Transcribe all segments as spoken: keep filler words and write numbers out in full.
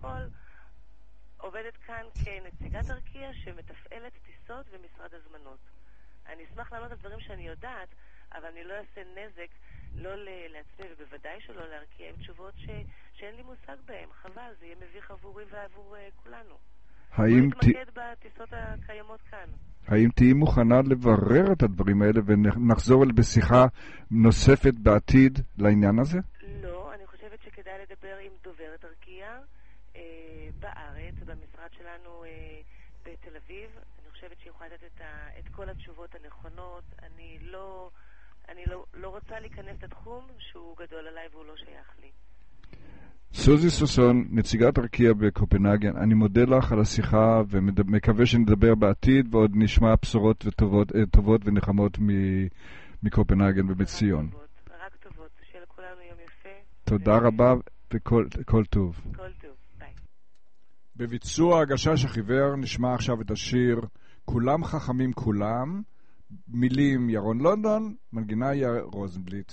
הכל עובדת כאן כנציגת ארקיע שמתפעלת טיסות ומשרד הזמנות. אני אשמח לענות על דברים שאני יודעת, אבל אני לא אעשה נזק, לא לעצמי ובוודאי שלא להרקיע עם תשובות ש... שאין לי מושג בהם. חבל, זה יהיה מביך עבורי ועבור uh, כולנו. האם בוא נתמקד ת... בטיסות הקיימות כאן. האם תהי מוכנה לברר את הדברים האלה ונחזור בשיחה נוספת בעתיד לעניין הזה? לא, אני חושבת שכדאי לדבר עם דוברת ארקיע אה, בארץ, במשרד שלנו אה, בתל אביב. אני חושבת שהיא יכולה לתת את, ה... את כל התשובות הנכונות. אני לא... אני לא, לא רוצה להיכנס לתחום שהוא גדול עליי והוא לא שייך לי. סוזי סוסון, נציגת ארקיע בקופנהגן, אני מודה לך על השיחה ומקווה שנדבר בעתיד ועוד נשמע בשורות וטובות, טובות ונחמות מקופנהגן ובציון. רק טובות, שיהיה לכולנו יום יפה. תודה רבה וכל כל טוב. כל טוב, ביי. בביצוע הגשש החיוור נשמע עכשיו את השיר כולם חכמים כולם, מילים ירון לונדון, מנגינה יאיר רוזנבליט.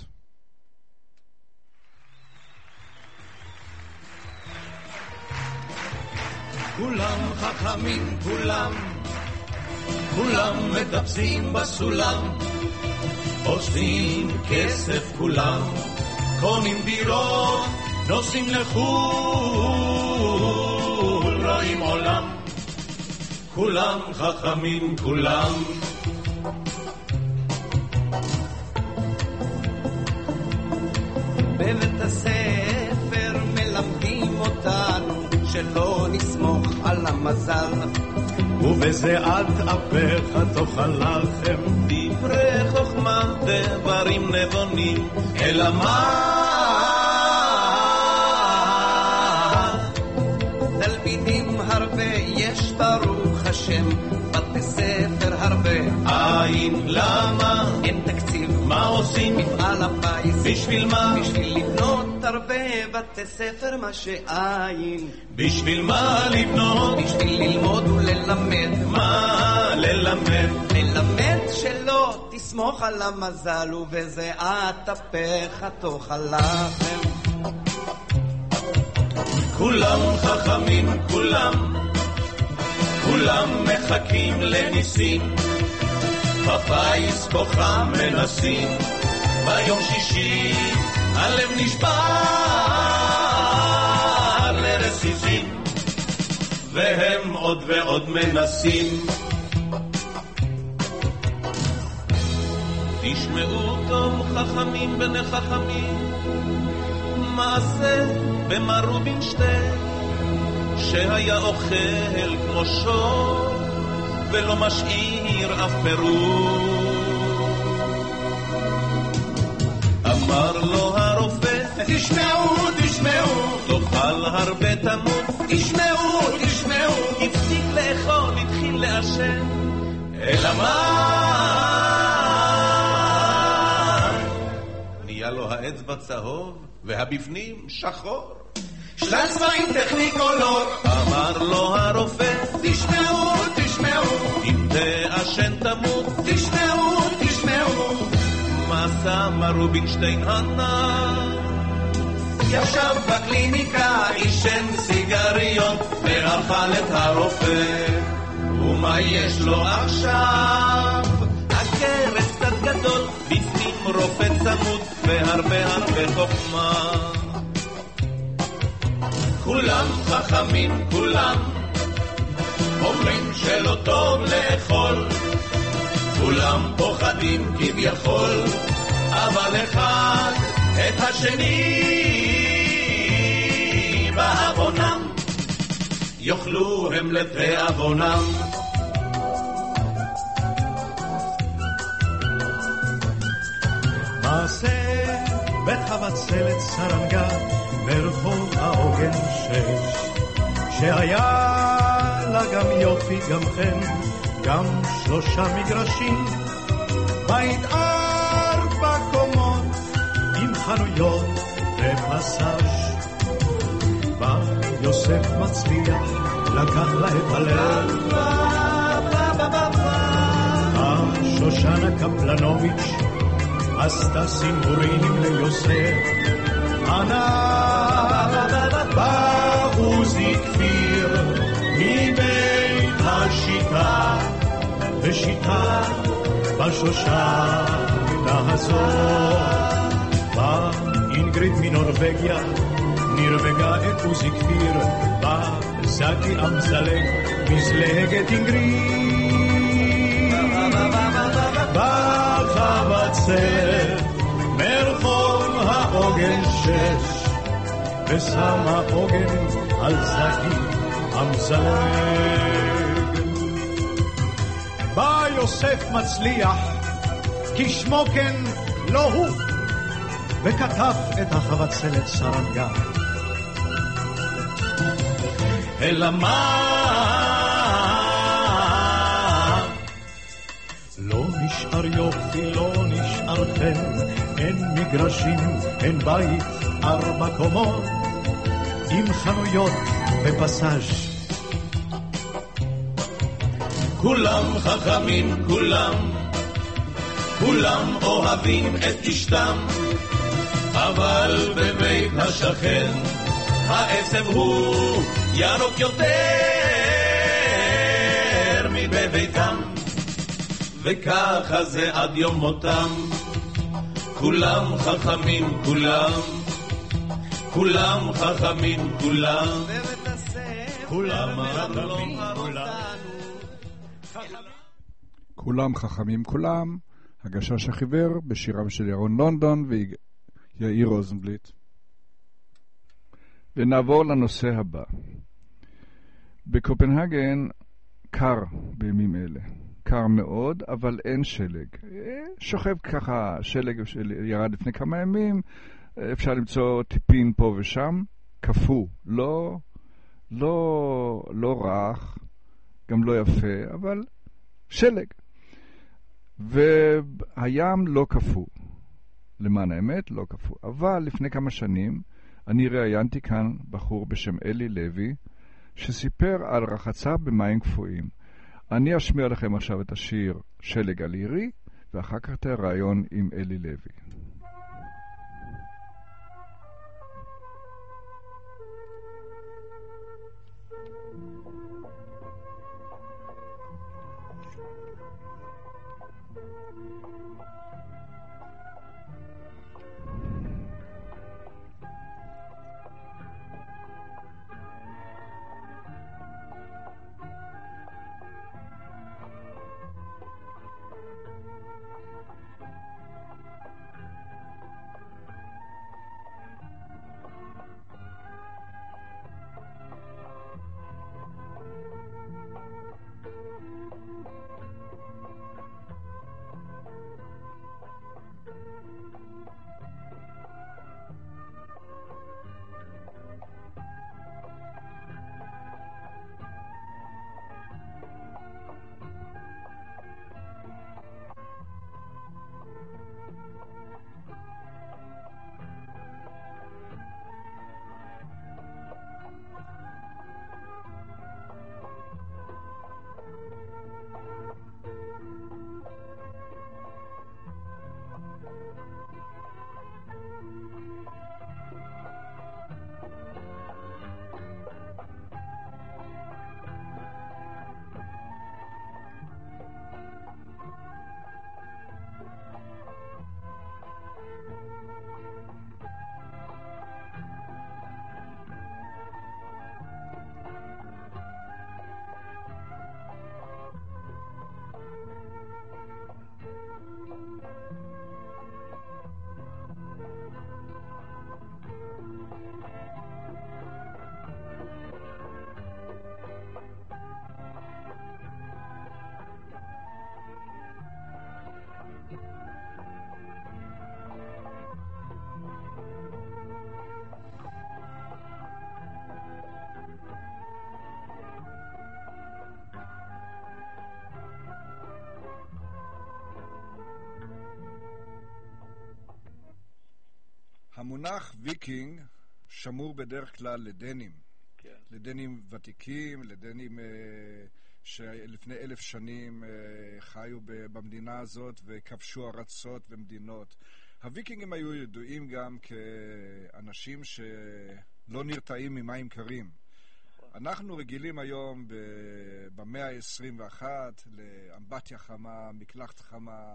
כולם חכמים כולם, כולם מטפסים בסולם, עושים כסף כולם, קונים דירות, נוסעים לחול, רואים עולם. כולם חכמים כולם. בבית הספר מלמדים אותנו שלא נסמוך על המזל, ובזה אל תאפך תאכל לכם דברי חוכמה דברים נבונים, אלא מה תלמידים הרבה יש ברוך השם, בתי ספר הרבה אין, למה אין תקציב, מה עושים מפעל הפיס, בשביל מה, בשביל לבנות הרבה בתי ספר מה שאין, בשביל מה לבנות, בשביל ללמוד וללמד, מה ללמד, ללמד שלא תסמוך על המזל, ובזה אטפך תאכל לכם. כולם חכמים כולם, כולם מחכים לניסים, בפיס כוחם מנסים, ביום שישי הלב נשבר לרסיסים, והם עוד ועוד מנסים. תשמעו טוב חכמים בני חכמים, מעשה במר רובינשטיין, שהיה אוכל כמו שור ולא משאיר אף פירור. אמר לו הרופא, תשמעו, תשמעו, תאכל הרבה תמות, תשמעו, תשמעו. הפסיק לאכול, התחיל לעשן, אלא מה? נהיה לו האצבע צהוב והבפנים שחור, שלל צבעים טכניקולור. אמר לו הרופא, תשמעו, תשמעו, אם תעשן תמות, תשמעו, תשמעו. מה עשה מר רובינשטיין הנער? ישב בקליניקה, עישן סיגריות ואכל את הרופא. ומה יש לו עכשיו? הכרס קצת גדול, בפנים רופא צמוד והרבה הרבה חוכמה. כולם חכמים כולם, אומרים שלא טוב לאכול, כולם פוחדים כביכול, אבל אחד את השני בעוונם, יאכלו הם לתיאבונם. מעשה בחבצלת סרנגה ברחוב העוגן שש, שהיה לה גם יופי גם חן, גם שלושה מגרשים, בית ארבע קומות עם חנויות ופסאז'. בא יוסף מצליח, לקח לה את הלב, השושנה קפלנוביץ' עשתה סימבורים ליוסף, ענה בעוזיק ראשיתה בשושנה הזאת. בא אינגריד מנורווגיה, נרווגה את עוזי כפיר, בא זקי אמסלם, מזלגת אינגריד. בא חבצלת מרחוב העוגן שש, ושמה עוגן על זקי אמסלם. בא יוסף מצליח, כשמו כן לא הוא, וכתב את החבצלת סרנגה. אלא מה? לא נשאר יופי, לא נשאר חן, אין מגרשים, אין בית, ארבע קומות, עם חנויות ופסאז'. כולם חכמים, כולם, כולם אוהבים את אשתם, אבל בבית השכן העצב הוא ירוק יותר מבביתם, וככה זה עד יום מותם. כולם חכמים, כולם, כולם חכמים, כולם, כולם חכמים, כולם חכמים, כולם. הגשש החיוור בשיריו של ירון לונדון ויאיר רוזנבליט. ונעבור לנושא הבא. בקופנהגן קר בימים אלה. קר מאוד, אבל אין שלג. שוכב ככה, שלג ירד לפני כמה ימים, אפשר למצוא טיפין פה ושם, קפוא, לא, לא, לא רך, גם לא יפה, אבל שלג. והים לא קפוא. למען האמת, לא קפוא. אבל לפני כמה שנים, אני ראיינתי כאן בחור בשם אלי לוי, שסיפר על רחצה במים קפואים. אני אשמיע לכם עכשיו את השיר שלג על עירי, ואחר כך את הרעיון עם אלי לוי. המונח ויקינג שמור בדרך כלל לדנים, כן. לדנים ותיקים, לדנים אה, שלפני אלף שנים אה, חיו במדינה הזאת וכבשו ארצות ומדינות. הוויקינגים היו ידועים גם כאנשים שלא נרתעים ממים קרים. אנחנו רגילים היום במאה ה-עשרים ואחת לאמבטיה חמה, מקלחת חמה,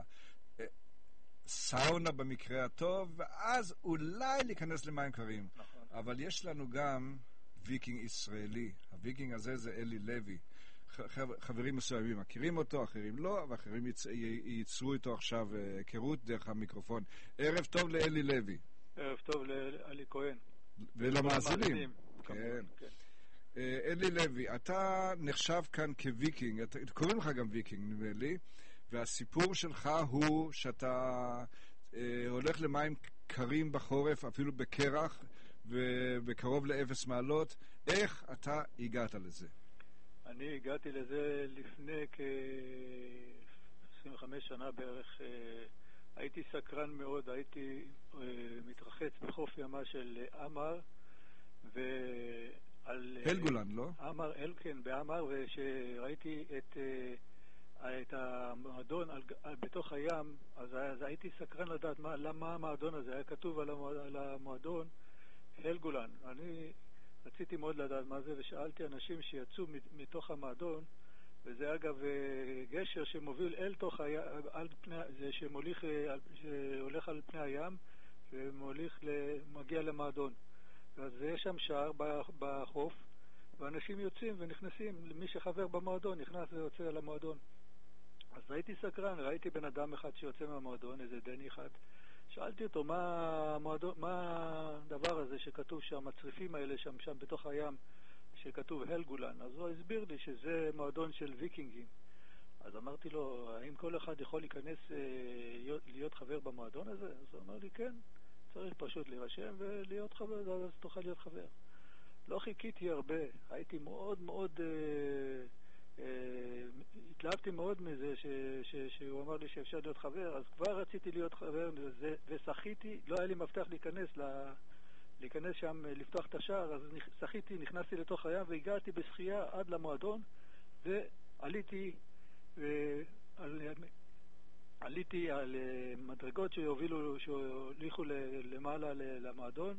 סאונה במקרה הטוב, ואז אולי להיכנס למים קרים. נכון. אבל יש לנו גם ויקינג ישראלי. הוויקינג הזה זה אלי לוי. חברים מסוימים מכירים אותו, אחרים לא, ואחרים ייצרו איתו עכשיו היכרות דרך המיקרופון. ערב טוב לאלי לוי. ערב טוב לאלי כהן. ולמאזינים. כן. אלי לוי, אתה נחשב כאן כוויקינג, קוראים לך גם ויקינג נדמה לי, והסיפור שלך הוא שאתה אה, הולך למים קרים בחורף, אפילו בקרח, ובקרוב לאפס מעלות. איך אתה הגעת לזה? אני הגעתי לזה לפני כ-עשרים וחמש שנה בערך. אה, הייתי סקרן מאוד, הייתי אה, מתרחץ בחוף ימה של אמר, ועל... הלגולן, לא? אמר, אלקן, באמר, ושראיתי את... אה, את המועדון על, על, בתוך הים, אז, אז הייתי סקרן לדעת מה, למה המועדון הזה, היה כתוב על, המועד, על המועדון הלגולן. אני רציתי מאוד לדעת מה זה, ושאלתי אנשים שיצאו מתוך המועדון, וזה אגב גשר שמוביל אל תוך הים, על פני, זה שמוליך, שהולך על פני הים, ומוליך, מגיע למועדון. אז יש שם שער בחוף, ואנשים יוצאים ונכנסים, מי שחבר במועדון נכנס ויוצא למועדון. אז הייתי סקרן, ראיתי בן אדם אחד שיוצא מהמועדון, איזה דני אחד. שאלתי אותו מה, המועדון, מה הדבר הזה שכתוב שם, הצריפים האלה שם, שם בתוך הים, שכתוב הלגולן. אז הוא הסביר לי שזה מועדון של ויקינגים. אז אמרתי לו, האם כל אחד יכול להיכנס, להיות חבר במועדון הזה? אז הוא אמר לי, כן, צריך פשוט להירשם ולהיות חבר, אז תוכל להיות חבר. לא חיכיתי הרבה, הייתי מאוד מאוד, אה, אה, התלהבתי מאוד מזה ש, ש, שהוא אמר לי שאפשר להיות חבר, אז כבר רציתי להיות חבר וזה, ושחיתי, לא היה לי מפתח להיכנס, לה, להיכנס שם, לפתוח את השער, אז שחיתי, נכנסתי לתוך הים והגעתי בשחייה עד למועדון, ועליתי, ועל, עליתי על מדרגות שהובילו, שהוליכו למעלה למועדון,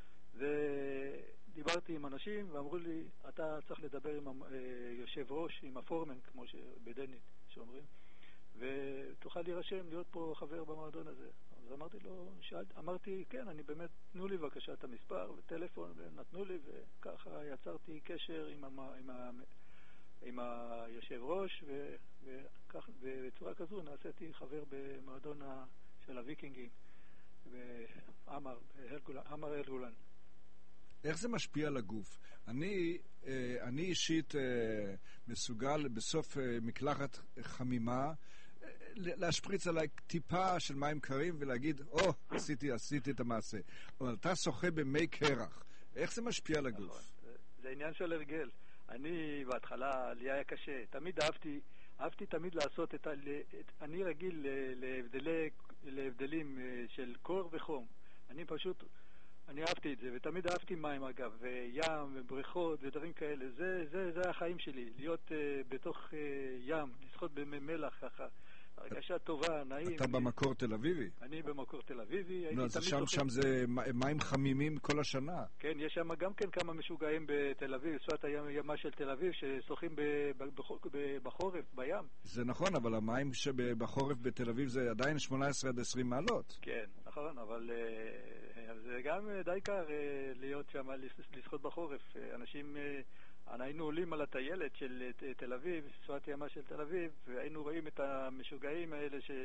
ודיברתי עם אנשים ואמרו לי, אתה צריך לדבר עם יושב ראש, עם הפורמן, כמו בדנית שאומרים, ותוכל להירשם, להיות פה חבר במועדון הזה. אז אמרתי לו, שאלת, אמרתי, כן, אני באמת, תנו לי בבקשה את המספר וטלפון, ונתנו לי, וככה יצרתי קשר עם, המ, עם, ה, עם היושב ראש, ו, וכך, ובצורה כזו נעשיתי חבר במועדון של הוויקינגים, באמר, אמר הלגולן. איך זה משפיע על הגוף? אני, אני אישית מסוגל בסוף מקלחת חמימה להשפריץ עליי טיפה של מים קרים ולהגיד, או, oh, עשיתי, עשיתי את המעשה. אבל אתה שוחה במי קרח. איך זה משפיע על הגוף? זה עניין של הרגל. אני בהתחלה, לי היה קשה. תמיד אהבתי, אהבתי תמיד לעשות את ה... אני רגיל להבדלי, להבדלים של קור וחום. אני פשוט... אני אהבתי את זה, ותמיד אהבתי מים אגב, ים ובריכות ודברים כאלה. זה, זה, זה החיים שלי, להיות uh, בתוך uh, ים, לשחות במי מלח ככה. הרגשה טובה, נעים. אתה במקור תל אביבי? אני במקור תל אביבי. לא, אז שם, שם זה מים חמימים כל השנה. כן, יש שם גם כן כמה משוגעים בתל אביב, שפת הימה של תל אביב, ששוחים בחורף, בים. זה נכון, אבל המים שבחורף בתל אביב זה עדיין שמונה עשרה עד עשרים מעלות. כן, נכון, אבל זה גם די קר להיות שם, לשחות בחורף. אנשים... היינו עולים על הטיילת של תל אביב, שפת ימה של תל אביב, והיינו רואים את המשוגעים האלה, ש,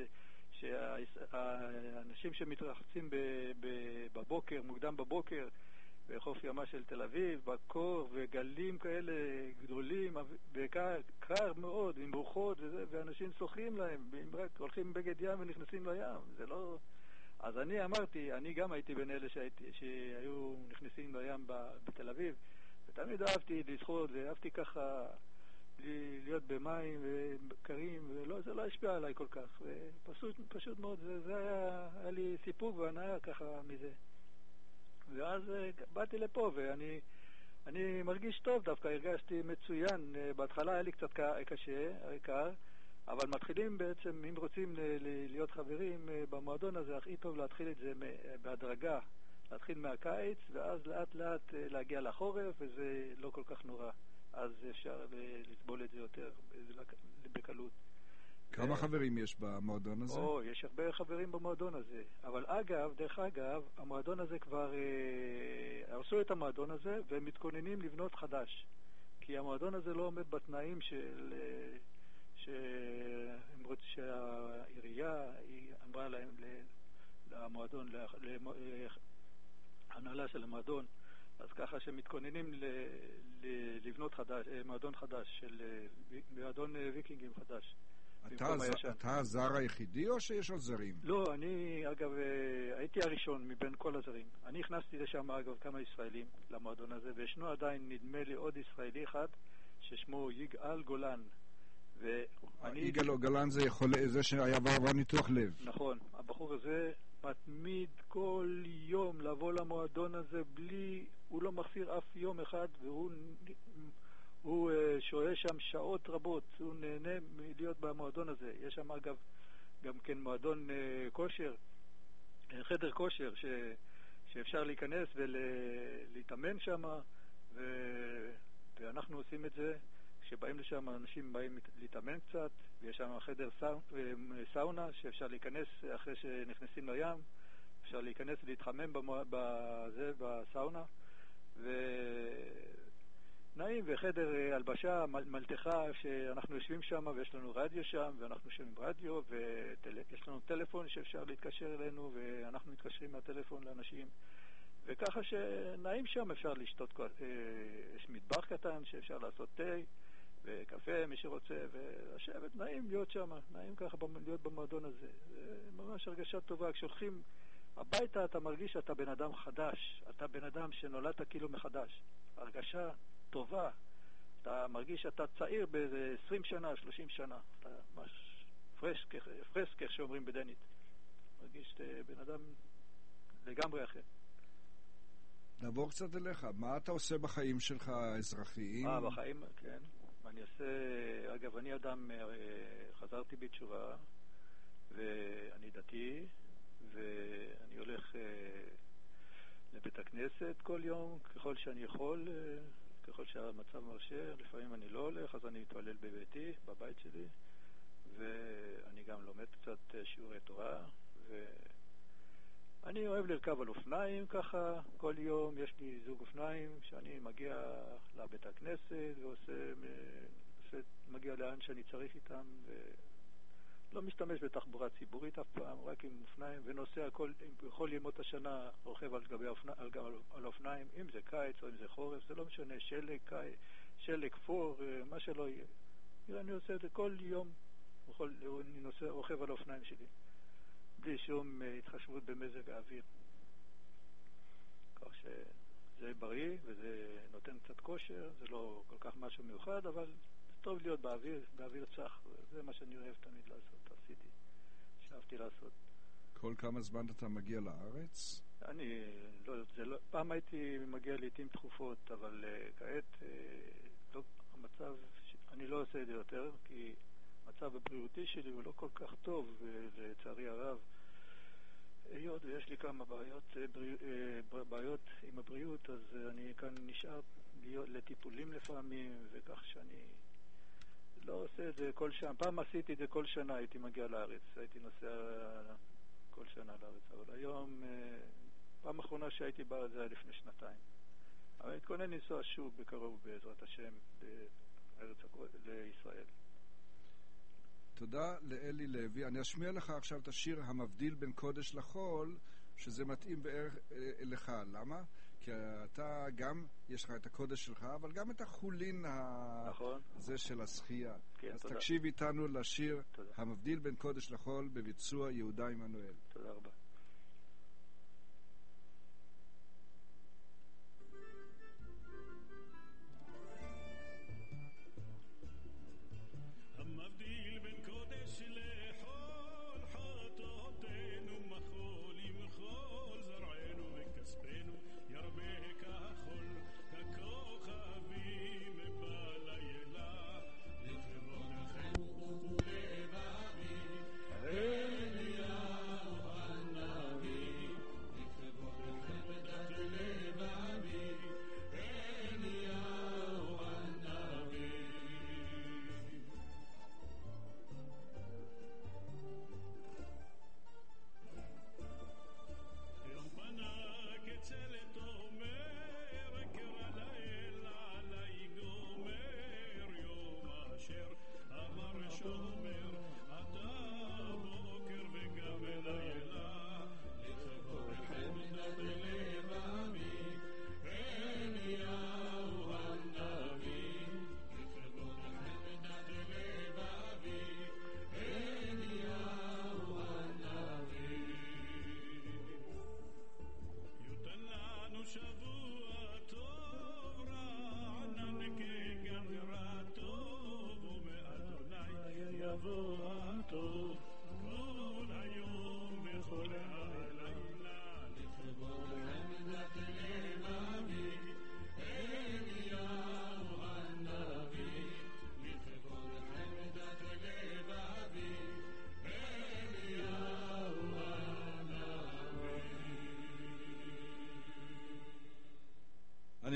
שהאנשים שמתרחצים בבוקר, מוקדם בבוקר, בחוף ימה של תל אביב, בקור, וגלים כאלה גדולים, בעיקר קר מאוד, עם רוחות, וזה, ואנשים שוחים להם, רק הולכים בגד ים ונכנסים לים, זה לא... אז אני אמרתי, אני גם הייתי בין אלה שהייתי, שהיו נכנסים לים בתל אביב, ותמיד אהבתי לשחות, ואהבתי ככה להיות במים וקרים, וזה לא השפיע עליי כל כך. ופשוט, פשוט מאוד, זה, זה היה, היה לי סיפוק והנאה ככה מזה. ואז באתי לפה, ואני אני מרגיש טוב דווקא, הרגשתי מצוין. בהתחלה היה לי קצת קשה, קר, אבל מתחילים בעצם, אם רוצים להיות חברים במועדון הזה, הכי טוב להתחיל את זה בהדרגה. להתחיל מהקיץ, ואז לאט לאט להגיע לחורף, וזה לא כל כך נורא. אז אפשר לסבול את זה יותר בקלות. כמה חברים יש במועדון הזה? או, יש הרבה חברים במועדון הזה. אבל אגב, דרך אגב, המועדון הזה כבר הרסו את המועדון הזה, והם מתכוננים לבנות חדש. כי המועדון הזה לא עומד בתנאים של שהעירייה אמרה להם למועדון, להנהלה של המועדון, אז ככה שמתכוננים לבנות חדש, מועדון חדש, של מועדון ויקינגים חדש. אתה הזר היחידי או שיש עוד זרים? לא, אני אגב הייתי הראשון מבין כל הזרים. אני הכנסתי לשם אגב כמה ישראלים למועדון הזה, וישנו עדיין נדמה לי עוד ישראלי אחד ששמו יגאל גולן. יגאל גולן זה זה שהיה בעבר ניתוח לב. נכון, הבחור הזה מתמיד כל יום לבוא למועדון הזה בלי, הוא לא מחסיר אף יום אחד, והוא הוא שוהה שם שעות רבות, הוא נהנה מלהיות במועדון הזה. יש שם אגב גם כן מועדון כושר, חדר כושר ש, שאפשר להיכנס ולהתאמן שם, ו, ואנחנו עושים את זה כשבאים לשם, אנשים באים להתאמן קצת, ויש שם חדר סאונה שאפשר להיכנס אחרי שנכנסים לים, אפשר להיכנס ולהתחמם בזה, בסאונה, ו... נעים, וחדר הלבשה, מלתחה, שאנחנו יושבים שם ויש לנו רדיו שם, ואנחנו שומעים רדיו, ויש לנו טלפון שאפשר להתקשר אלינו, ואנחנו מתקשרים מהטלפון לאנשים, וככה שנעים שם, אפשר לשתות, יש מטבח קטן שאפשר לעשות תה וקפה, מי שרוצה, ולשבת, נעים להיות שם, נעים ככה להיות במועדון הזה. זה ממש הרגשה טובה. כשהולכים הביתה אתה מרגיש שאתה בן אדם חדש, אתה בן אדם שנולדת כאילו מחדש. הרגשה טובה. אתה מרגיש שאתה צעיר באיזה עשרים שנה, שלושים שנה. אתה ממש פרסק, פרסק, איך שאומרים בדנית. מרגיש שאתה בן אדם לגמרי אחר. נעבור קצת אליך. מה אתה עושה בחיים שלך האזרחיים? אה, בחיים, כן. אני עושה, אגב, אני אדם, חזרתי בתשובה, ואני דתי, ואני הולך לבית הכנסת כל יום, ככל שאני יכול, ככל שהמצב מרשה. לפעמים אני לא הולך, אז אני מתפלל בביתי, בבית שלי, ואני גם לומד קצת שיעורי תורה, ואני אוהב לרכב על אופניים ככה, כל יום יש לי זוג אופניים שאני מגיע לבית הכנסת ועושה, מגיע לאן שאני צריך איתם, ולא משתמש בתחבורה ציבורית אף פעם, רק עם אופניים, ונוסע כל, בכל ימות השנה רוכב על גבי אופניים, על, על אופניים, אם זה קיץ או אם זה חורף, זה לא משנה, שלג, קיץ, שלג, פור, מה שלא יהיה. אני עושה את זה כל יום, בכל, אני נוסע, רוכב על האופניים שלי, בלי שום התחשבות במזג האוויר. כך שזה בריא וזה נותן קצת כושר, זה לא כל כך משהו מיוחד, אבל זה טוב להיות באוויר, באוויר צח. זה מה שאני אוהב תמיד לעשות, עשיתי, שאהבתי לעשות. כל כמה זמן אתה מגיע לארץ? אני, לא, זה לא, פעם הייתי מגיע לעתים תכופות, אבל uh, כעת uh, לא, המצב, אני לא עושה את זה יותר, כי המצב הבריאותי שלי הוא לא כל כך טוב, ולצערי הרב, היות ויש לי כמה בעיות, בעיות עם הבריאות, אז אני כאן נשאר לטיפולים לפעמים, וכך שאני לא עושה את זה כל שנה. פעם עשיתי את זה כל שנה, הייתי מגיע לארץ, הייתי נוסע כל שנה לארץ, אבל היום, פעם האחרונה שהייתי בארץ זה היה לפני שנתיים. אבל אני מתכונן לנסוע שוב בקרוב בעזרת השם לארץ, לישראל. תודה לאלי לוי. אני אשמיע לך עכשיו את השיר המבדיל בין קודש לחול, שזה מתאים בערך אליך. למה? כי אתה גם, יש לך את הקודש שלך, אבל גם את החולין נכון. הזה של השחייה. כן, אז תודה. תקשיב איתנו לשיר תודה. המבדיל בין קודש לחול בביצוע יהודה עמנואל. תודה רבה. Elia,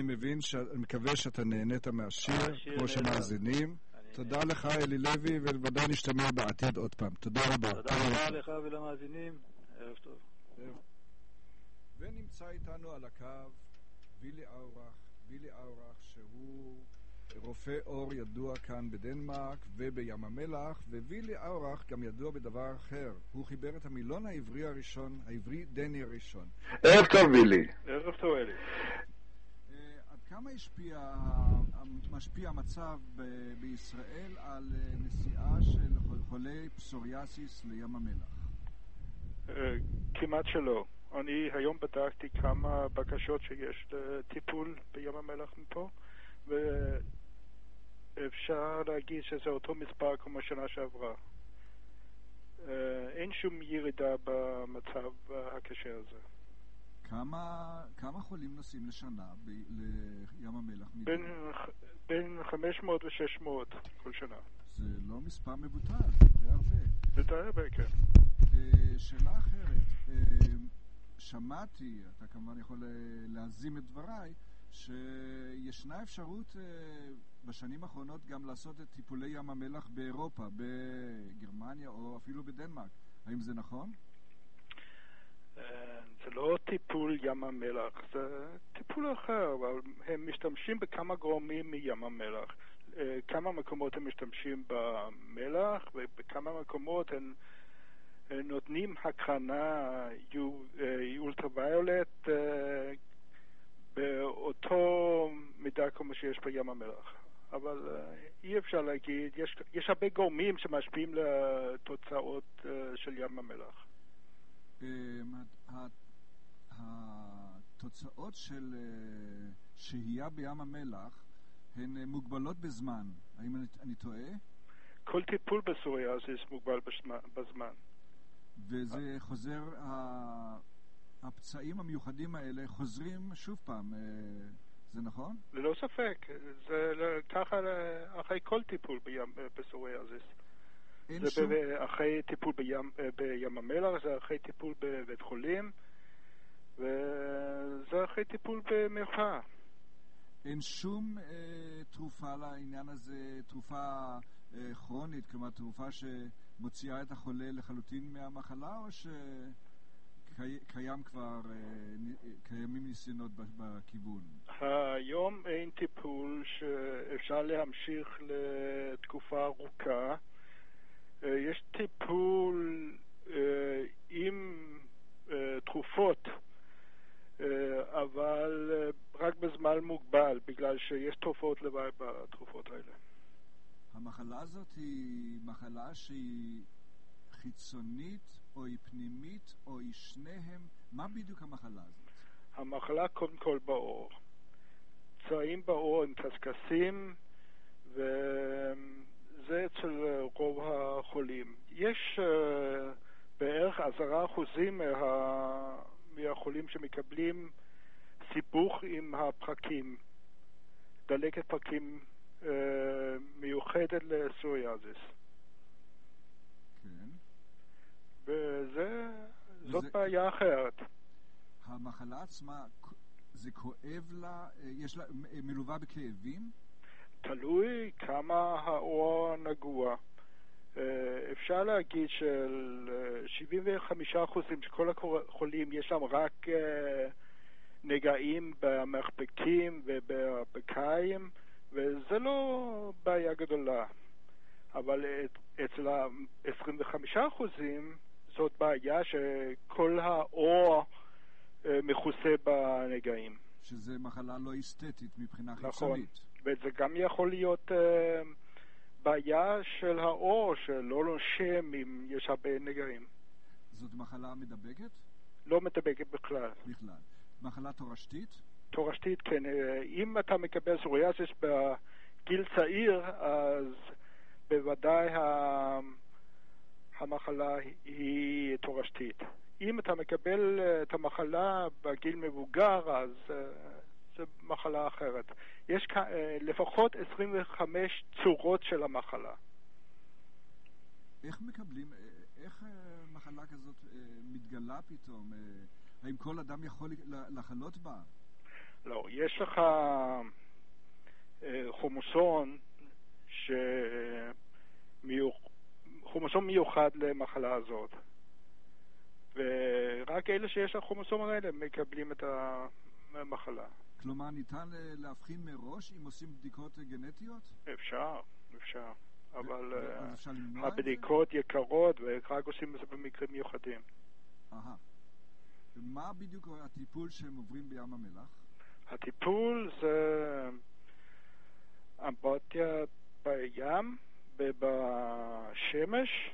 מבין, אני מקווה שאתה נהנית מהשיר, כמו שמאזינים. תודה לך, אלי לוי, ובוודאי נשתמע בעתיד עוד פעם. תודה רבה. תודה רבה לך ולמאזינים. ערב טוב. ונמצא איתנו על הקו וילי אורח, וילי אורח שהוא רופא אור ידוע כאן בדנמרק ובים המלח, ווילי אורח גם ידוע בדבר אחר. הוא חיבר את המילון העברי הראשון, העברי דני הראשון. ערב טוב וילי. ערב טוב אלי. עד כמה השפיע, משפיע המצב ב- בישראל על נסיעה של חולי פסוריאסיס לים המלח? כמעט שלא. אני היום בדקתי כמה בקשות שיש לטיפול בים המלח מפה, ואפשר להגיד שזה אותו מספר כמו שנה שעברה. אין שום ירידה במצב הקשה הזה. כמה, כמה חולים נוסעים לשנה ב- לים המלח? בין, בין חמש מאות ו-שש מאות כל שנה. זה לא מספר מבוטל, זה הרבה. זה די הרבה, כן. שאלה אחרת, שמעתי, אתה כמובן יכול להזים את דבריי, שישנה אפשרות בשנים האחרונות גם לעשות את טיפולי ים המלח באירופה, בגרמניה או אפילו בדנמרק. האם זה נכון? זה לא טיפול ים המלח, זה טיפול אחר, אבל הם משתמשים בכמה גורמים מים המלח. כמה מקומות הם משתמשים במלח, ובכמה מקומות הם נותנים הקרנה אולטרוויולט באותו מידה כמו שיש בים המלח. אבל אי אפשר להגיד, יש, יש הרבה גורמים שמשפיעים לתוצאות של ים המלח. התוצאות של שהייה בים המלח הן מוגבלות בזמן. האם אני, אני טועה? כל טיפול בפסוריאסיס מוגבל בזמן. וזה חוזר, הפצעים המיוחדים האלה חוזרים שוב פעם, זה נכון? ללא ספק. זה ככה אחרי כל טיפול בפסוריאסיס. זה שום... אחרי טיפול בים, בים המלח, זה אחרי טיפול בבית חולים, וזה אחרי טיפול במרפאה. אין שום אה, תרופה לעניין הזה, תרופה אה, כרונית, כלומר תרופה שמוציאה את החולה לחלוטין מהמחלה, או שקיים כבר, אה, קיימים ניסיונות בכיוון? היום אין טיפול שאפשר להמשיך לתקופה ארוכה. יש טיפול אה, עם אה, תרופות, אה, אבל אה, רק בזמן מוגבל, בגלל שיש תופעות לוואי בתרופות האלה. המחלה הזאת היא מחלה שהיא חיצונית, או היא פנימית, או היא שניהם? מה בדיוק המחלה הזאת? המחלה קודם כל בעור. צבעים בעור עם קשקשים, ו... זה אצל רוב החולים. יש uh, בערך עשרה אחוזים מה, מהחולים שמקבלים סיבוך עם הפרקים, דלקת פרקים uh, מיוחדת לפסוריאסיס. כן. וזה, זאת וזה... בעיה אחרת. המחלה עצמה, זה כואב לה, יש לה, מלווה בכאבים? תלוי כמה האור נגוע. אפשר להגיד של שבעים וחמישה אחוזים של כל החולים יש להם רק נגעים במחבקים ובבקיים, וזה לא בעיה גדולה. אבל אצל ה-עשרים וחמישה אחוזים זאת בעיה שכל האור מכוסה בנגעים. שזה מחלה לא אסתטית מבחינה נכון. חיצונית. וזה גם יכול להיות uh, בעיה של האור שלא נושם אם יש הרבה נגעים. זאת מחלה מדבקת? לא מדבקת בכלל. בכלל. מחלה תורשתית? תורשתית, כן. אם אתה מקבל פסוריאסיס בגיל צעיר, אז בוודאי המחלה היא תורשתית. אם אתה מקבל את המחלה בגיל מבוגר, אז uh, זה מחלה אחרת. יש uh, לפחות עשרים וחמש צורות של המחלה. איך מקבלים, איך uh, מחלה כזאת uh, מתגלה פתאום? Uh, האם כל אדם יכול לחלות בה? לא, יש לך כרומוסום ש... כרומוסום מיוחד למחלה הזאת. ורק אלה שיש לכרומוסום האלה מקבלים את המחלה. כלומר, ניתן להבחין מראש אם עושים בדיקות גנטיות? אפשר, אפשר. אבל אפשר הבדיקות יקרות ורק עושים את זה במקרים מיוחדים. אהה. ומה בדיוק הטיפול שהם עוברים בים המלח? הטיפול זה אמבטיה בים ובשמש.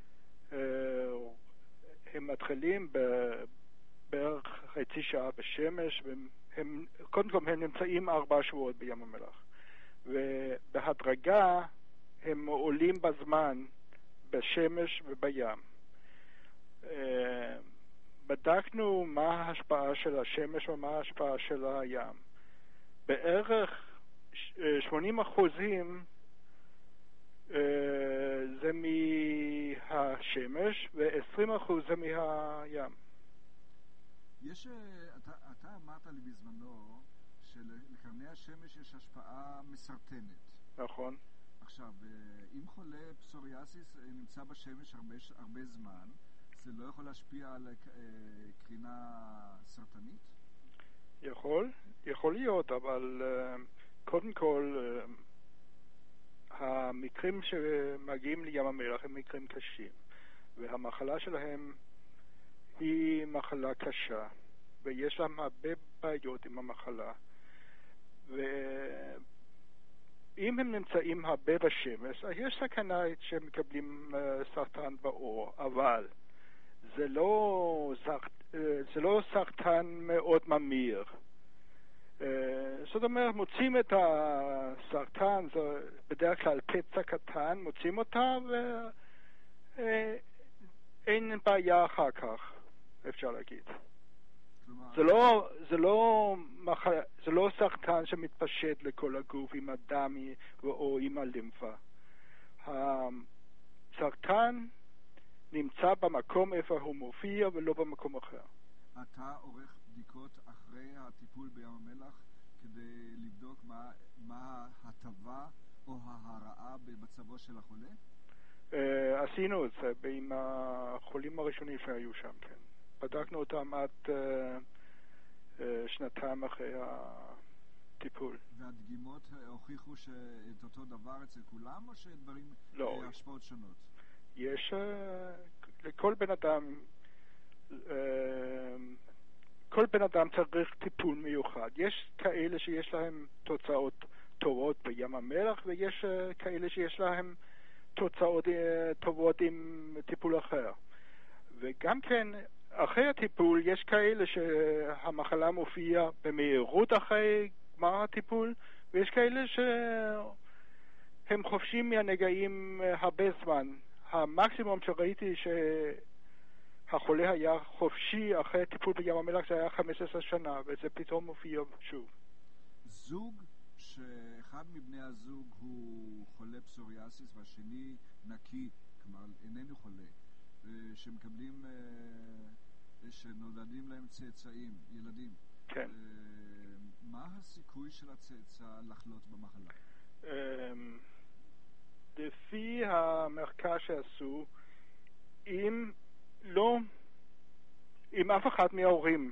הם מתחילים בערך חצי שעה בשמש, והם, קודם כל הם נמצאים ארבעה שבועות בים המלח. ובהדרגה הם עולים בזמן בשמש ובים. בדקנו מה ההשפעה של השמש ומה ההשפעה של הים. בערך שמונים אחוזים זה מהשמש ו-עשרים אחוז זה מהים. יש, אתה, אתה אמרת לי בזמנו שלקרני השמש יש השפעה מסרטנת. נכון. עכשיו, אם חולה פסוריאסיס נמצא בשמש הרבה, הרבה זמן, זה לא יכול להשפיע על קרינה סרטנית? יכול, יכול להיות, אבל קודם כל המקרים שמגיעים לים המלח הם מקרים קשים, והמחלה שלהם היא מחלה קשה, ויש להם הרבה בעיות עם המחלה. ואם הם נמצאים הרבה בשמש, יש סכנה שהם מקבלים סרטן בעור, אבל זה לא, זה לא סרטן מאוד ממיר. זאת אומרת, מוצאים את הסרטן, זה בדרך כלל פצע קטן, מוצאים אותה ואין בעיה אחר כך, אפשר להגיד. זה לא, זה לא, זה לא סרטן שמתפשט לכל הגוף עם הדם או עם הלימפה. הסרטן נמצא במקום איפה הוא מופיע ולא במקום אחר. אתה עורך בדיקות אחרי הטיפול בים המלח כדי לבדוק מה, מה ההטבה או ההרעה במצבו של החולה? Uh, עשינו את זה עם החולים הראשונים שהיו שם, כן. בדקנו אותם עד uh, uh, שנתיים אחרי הטיפול. והדגימות הוכיחו שאת אותו דבר אצל כולם או שדברים, לא. uh, השפעות שונות? יש, uh, לכל בן אדם, uh, כל בן אדם צריך טיפול מיוחד. יש כאלה שיש להם תוצאות טובות בים המלח, ויש uh, כאלה שיש להם תוצאות uh, טובות עם טיפול אחר. וגם כן, אחרי הטיפול יש כאלה שהמחלה מופיעה במהירות אחרי גמר הטיפול, ויש כאלה שהם חופשים מהנגעים הרבה זמן. המקסימום שראיתי שהחולה היה חופשי אחרי טיפול בים המלח זה היה חמש עשרה שנה, וזה פתאום מופיע שוב. זוג שאחד מבני הזוג הוא חולה פסוריאסיס והשני נקי, כלומר איננו חולה, שמקבלים, שנולדים להם צאצאים, ילדים. כן. מה הסיכוי של הצאצא לחלות במחלה? לפי המחקר שעשו, אם לא, אם אף אחד מההורים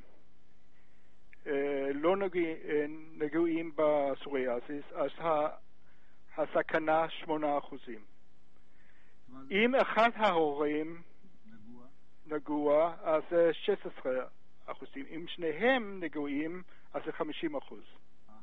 לא נגועים בפסוריאסיס, אז הסכנה שמונה אחוזים. אם אחד ההורים נגוע, נגוע אז זה שש עשרה אחוזים. אם שניהם נגועים, אז זה חמישים אחוז. אהה.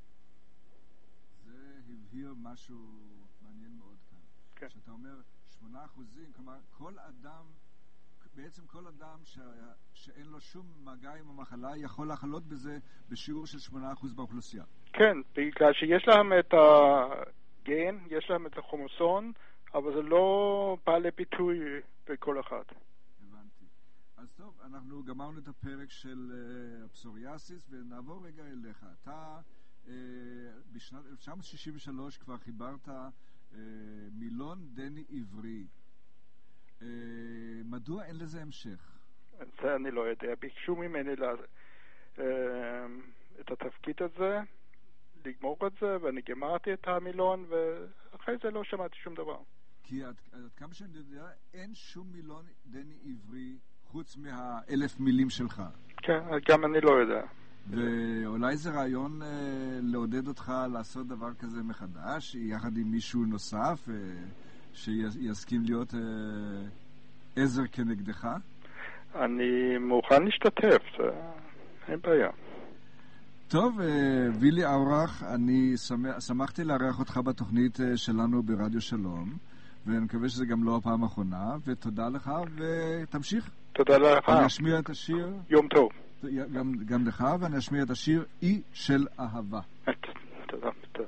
זה הבהיר משהו מעניין מאוד כאן. כן. שאתה אומר שמונה אחוזים, כלומר כל אדם, בעצם כל אדם ש... שאין לו שום מגע עם המחלה יכול לחלות בזה בשיעור של שמונה אחוז באוכלוסייה. כן, בגלל שיש להם את הגן, יש להם את הכרומוסום, אבל זה לא בא לביטוי בכל אחד. הבנתי. אז טוב, אנחנו גמרנו את הפרק של uh, הפסוריאסיס ונעבור רגע אליך. אתה uh, בשנת אלף תשע מאות שישים ושלוש כבר חיברת uh, מילון דני עברי. Uh, מדוע אין לזה המשך? זה אני לא יודע. ביקשו ממני לה, uh, את התפקיד הזה, לגמור את זה, ואני גמרתי את המילון, ואחרי זה לא שמעתי שום דבר. כי עד, עד כמה שאני יודע, אין שום מילון דני עברי חוץ מהאלף מילים שלך. כן, גם אני לא יודע. ואולי זה רעיון אה, לעודד אותך לעשות דבר כזה מחדש, יחד עם מישהו נוסף, אה, שיסכים להיות אה, עזר כנגדך? אני מוכן להשתתף, זה... אין בעיה. טוב, אה, וילי אורח, אני שמח, שמחתי לארח אותך בתוכנית אה, שלנו ברדיו שלום, ואני מקווה שזה גם לא הפעם האחרונה, ותודה לך, ותמשיך. תודה לך. אני אשמיע את השיר. יום טוב. גם, גם לך, ואני אשמיע את השיר אי של אהבה. תודה, תודה.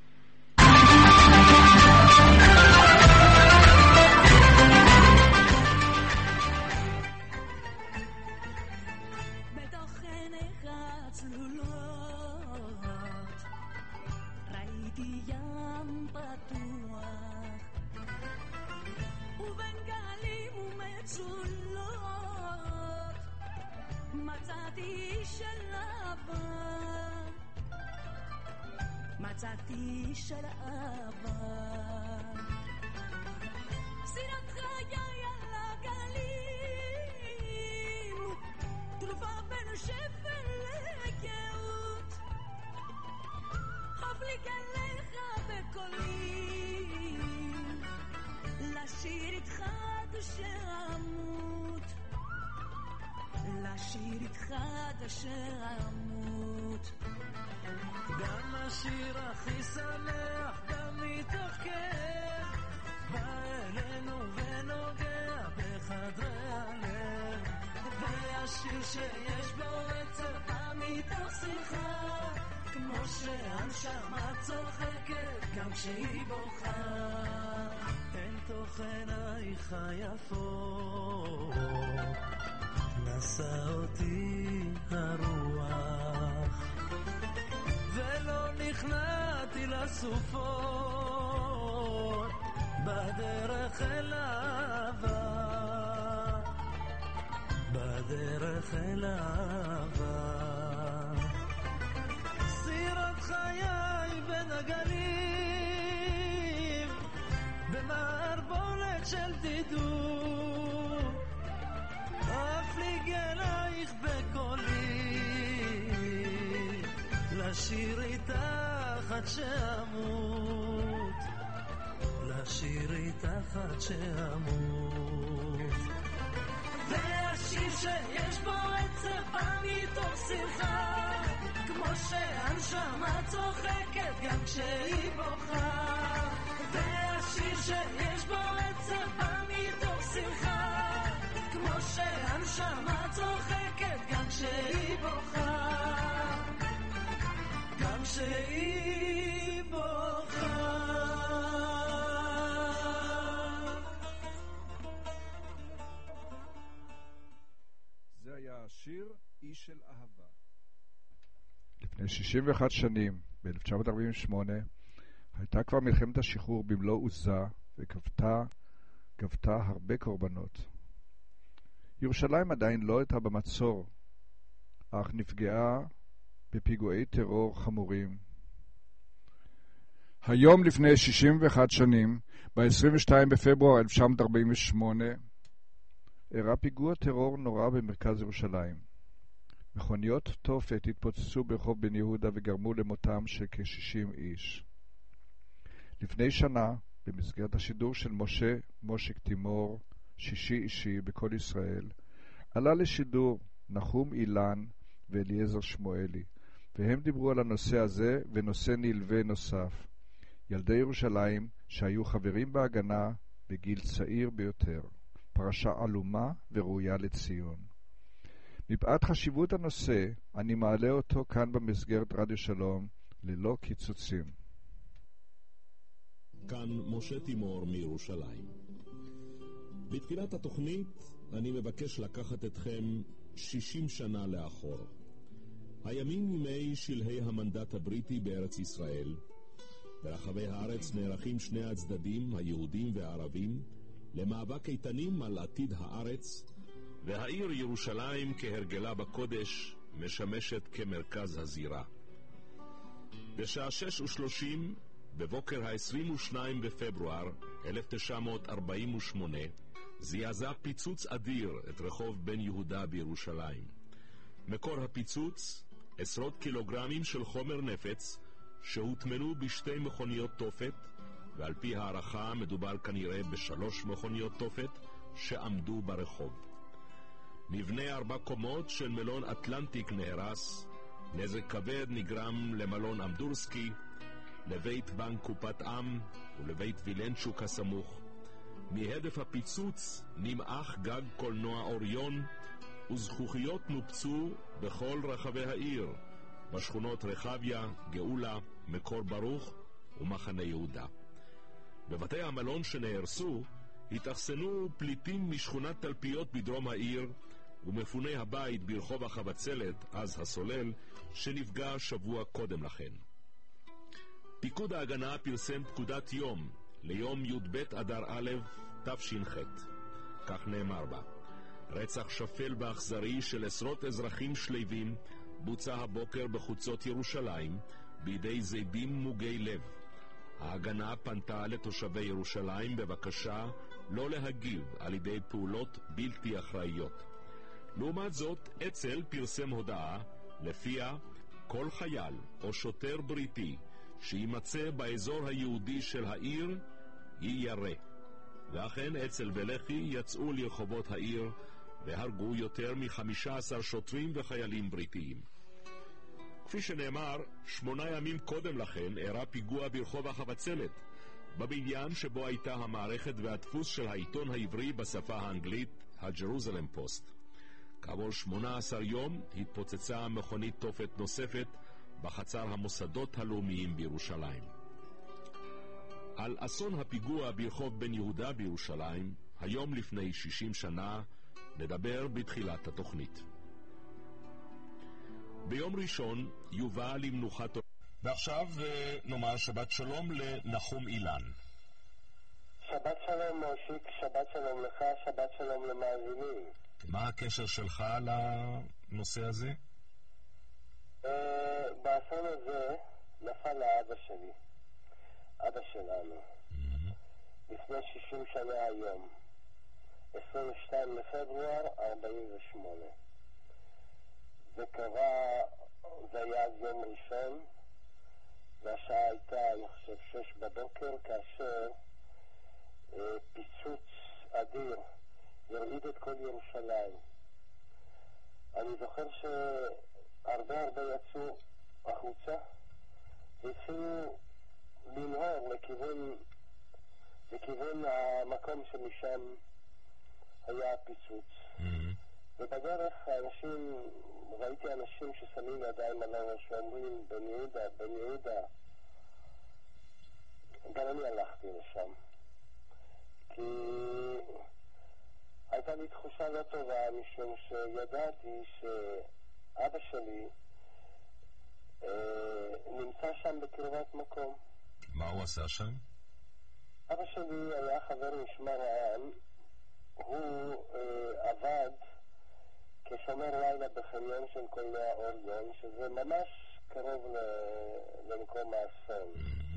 בתוך עיניך צלולות ראיתי ים פתוח ובין גלים ומצולות מצאתי של אהבה, מצאתי של אהבה, סירת חיי על הגלים, תרופה בין שפל לגאות, חבליק אליך בקולי, לשיר איתך עד שאמות, לשיר איתך עד אשר אמות. גם השיר הכי שמח, גם מתוך כאב, בא אלינו ונוגע בחדרי הלב. והשיר שיש בו עצב, בא מתוך שמחה, כמו שהנשמה צוחקת גם כשהיא בוכה. אין תוך עינייך היפות נשא אותי הרוח, ולא נכנעתי לסופות בדרך אל אהבה, בדרך אל אהבה. סירת חיי בין הגלים, במערבולת של דידות, אפליג אלייך בקולי, לשיר איתך עד שאמות, לשיר איתך עד שאמות. והשיר שיש בו עצב בא מתוך שמחה, כמו שהנשמה צוחקת גם כשהיא בוכה. והשיר שיש בו עצב בא מתוך שמחה, כמו שהנשמה צוחקת גם כשהיא בוכה, גם כשהיא בוכה. זה היה השיר אי של אהבה. לפני שישים ואחת שנים, ב-אלף תשע מאות ארבעים ושמונה, הייתה כבר מלחמת השחרור במלוא עוזה, וגבתה גבתה הרבה קורבנות. ירושלים עדיין לא הייתה במצור, אך נפגעה בפיגועי טרור חמורים. היום לפני שישים ואחת שנים, ב-עשרים ושניים בפברואר אלף תשע מאות ארבעים ושמונה, אירע פיגוע טרור נורא במרכז ירושלים. מכוניות תופת התפוצצו ברחוב בן יהודה וגרמו למותם של כ-שישים איש. לפני שנה, במסגרת השידור של משה מושיק תימור, שישי אישי בכל ישראל, עלה לשידור נחום אילן ואליעזר שמואלי, והם דיברו על הנושא הזה ונושא נלווה נוסף, ילדי ירושלים שהיו חברים בהגנה בגיל צעיר ביותר, פרשה עלומה וראויה לציון. מפאת חשיבות הנושא, אני מעלה אותו כאן במסגרת רדיו שלום ללא קיצוצים. כאן משה תימור מירושלים. בתחילת התוכנית אני מבקש לקחת אתכם שישים שנה לאחור. הימים ימי שלהי המנדט הבריטי בארץ ישראל. ברחבי הארץ נערכים שני הצדדים, היהודים והערבים, למאבק איתנים על עתיד הארץ, והעיר ירושלים כהרגלה בקודש משמשת כמרכז הזירה. בשעה שש ושלושים, בבוקר ה-עשרים ושניים בפברואר אלף תשע מאות ארבעים ושמונה, זעזע פיצוץ אדיר את רחוב בן יהודה בירושלים. מקור הפיצוץ, עשרות קילוגרמים של חומר נפץ שהוטמנו בשתי מכוניות תופת, ועל פי הערכה מדובר כנראה בשלוש מכוניות תופת שעמדו ברחוב. מבנה ארבע קומות של מלון אטלנטיק נהרס, נזק כבד נגרם למלון אמדורסקי, לבית בנק קופת עם ולבית וילנצ'וק הסמוך. מהדף הפיצוץ נמעך גג קולנוע אוריון, וזכוכיות נופצו בכל רחבי העיר, בשכונות רחביה, גאולה, מקור ברוך ומחנה יהודה. בבתי המלון שנהרסו התאכסנו פליטים משכונת תלפיות בדרום העיר, ומפוני הבית ברחוב החבצלת, אז הסולל, שנפגע שבוע קודם לכן. פיקוד ההגנה פרסם פקודת יום ליום י"ב אדר א' תש"ח. כך נאמר בה: רצח שפל ואכזרי של עשרות אזרחים שלווים בוצע הבוקר בחוצות ירושלים בידי זידים מוגי לב. ההגנה פנתה לתושבי ירושלים בבקשה לא להגיב על ידי פעולות בלתי אחראיות. לעומת זאת, אצ"ל פרסם הודעה לפיה כל חייל או שוטר בריטי שימצא באזור היהודי של העיר יירה. ואכן אצ"ל ולח"י יצאו לרחובות העיר והרגו יותר מ-חמישה עשר שוטרים וחיילים בריטיים. כפי שנאמר, שמונה ימים קודם לכן אירע פיגוע ברחוב החבצלת, בבניין שבו הייתה המערכת והדפוס של העיתון העברי בשפה האנגלית, הג'רוזלם פוסט. כעבור שמונה עשר יום התפוצצה מכונית תופת נוספת בחצר המוסדות הלאומיים בירושלים. על אסון הפיגוע ברחוב בן יהודה בירושלים, היום לפני שישים שנה, נדבר בתחילת התוכנית. ביום ראשון יובא למנוחת... ועכשיו נאמר שבת שלום לנחום אילן. שבת שלום מושיק, שבת שלום לך, שבת שלום למאזינים. מה הקשר שלך לנושא הזה? באסון הזה נפל לאבא שלי, אבא שלנו, לפני שישים שנה היום, עשרים ושניים לפברואר ארבעים ושמונה. זה קרה, זה היה יום ראשון, והשעה הייתה, אני חושב, שש בבוקר, כאשר אה, פיצוץ אדיר ירעיד את כל ירושלים. אני זוכר שהרבה הרבה יצאו החוצה והתחילו לנהור לכיוון, לכיוון המקום שמשם היה הפיצוץ. Mm-hmm. ובדרך האנשים, ראיתי אנשים ששמים ידיים על הראש ואומרים בן יהודה, בן יהודה. גם אני הלכתי לשם, כי הייתה לי תחושה לא טובה, משום שידעתי שאבא שלי אה, נמצא שם בקרבת מקום. מה הוא עשה שם? אבא שלי היה חבר משמר העם. הוא אה, עבד כשומר לילה בחניון של קולנוע אוריון, שזה ממש קרוב למקום האסון.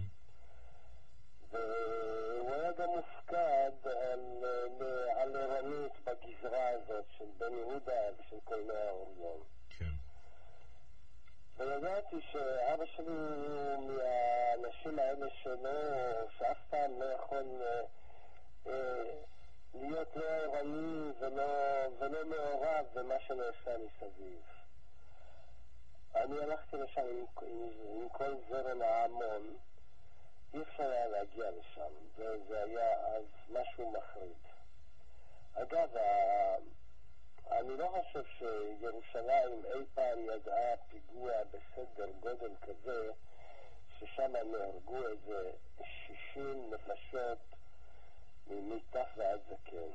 והוא היה גם מופקד על, על ערנות בגזרה הזאת של בן יהודה ושל קולנוע אוריון. כן. וידעתי שאבא שלי הוא מהאנשים האלה שלו, שאף פעם לא יכול אה, אה, להיות לא ערני ולא, ולא מעורב במה שנעשה מסביב. אני הלכתי לשם עם, עם, עם כל זרם ההמון. אי אפשר היה להגיע לשם, וזה היה אז משהו מחריד. אגב, אני לא חושב שירושלים אי פעם ידעה פיגוע בסדר גודל כזה, ששם נהרגו איזה שישים נפשות מטף ועד זקן.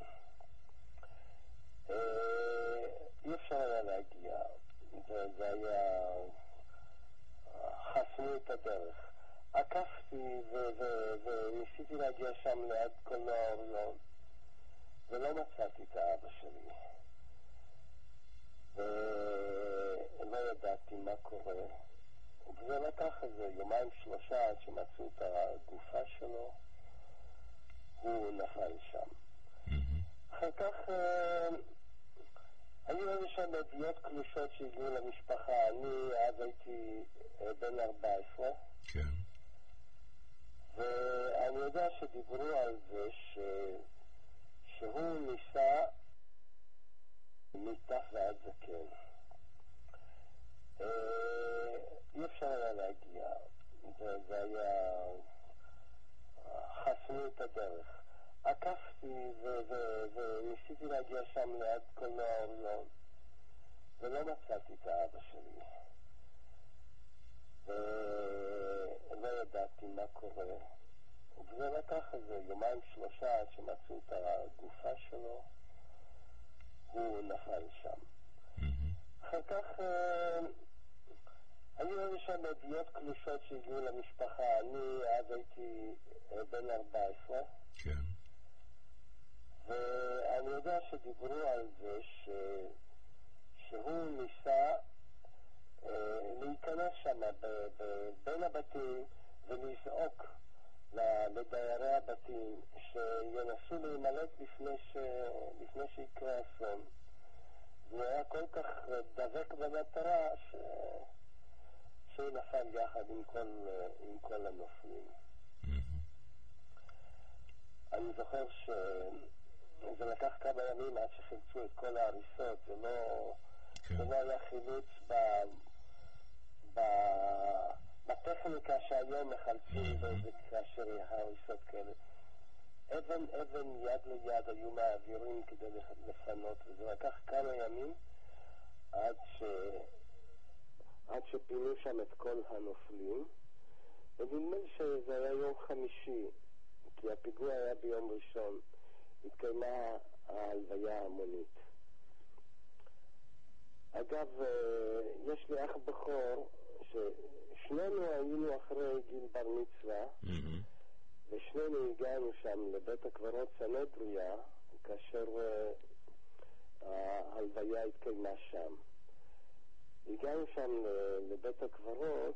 אי אפשר היה להגיע, וזה היה... חסמו את הדרך. עקפתי וניסיתי להגיע שם ליד קולנוע אוריון, ולא מצאתי את האבא שלי. ולא ידעתי מה קורה. וזה לקח איזה יומיים שלושה עד שמצאו את הגופה שלו, הוא נפל שם. אחר כך היו איזה שם עדויות קלושות שהגיעו למשפחה. אני אז הייתי בן ארבע עשרה. כן. ואני יודע שדיברו על זה ש... שהוא ניסה מטף ועד זקן. אי אפשר היה להגיע. זה, זה היה... חסמו את הדרך. עקפתי ו- ו- וניסיתי להגיע שם ליד קולנוע אוריון, ולא מצאתי את האבא שלי. ולא ידעתי מה קורה. וזה לקח איזה יומיים שלושה עד שמצאו את הגופה שלו, הוא נפל שם. אחר כך היו איזה שם עדויות קלושות שהגיעו למשפחה. אני אז הייתי בן ארבע עשרה. כן. ואני יודע שדיברו על זה ש... שהוא ניסה אה, להיכנס שם ב... ב... בין הבתים ולזעוק לדיירי הבתים שינסו להימלט לפני, ש... לפני שיקרה אסון. והוא היה כל כך דבק במטרה ש... שהוא נפל יחד עם כל, עם כל הנופלים. אני זוכר שזה לקח כמה ימים עד שחילצו את כל ההריסות. זה לא, כן. זה לא היה חילוץ ב, ב, בטכניקה שהיום מחלצים בזה כאשר ההריסות כאלה. אבן אבן יד ליד היו מעבירים כדי לפנות, וזה לקח כמה ימים עד ש... עד שפינו שם את כל הנופלים. ונדמה לי שזה היה יום חמישי, כי הפיגוע היה ביום ראשון, התקיימה ההלוויה המונית. אגב, יש לי אח בכור, ששנינו היינו אחרי גיל בר מצווה, mm-hmm. ושנינו הגענו שם לבית הקברות סנהדריה, כאשר ההלוויה התקיימה שם. הגענו שם לבית הקברות,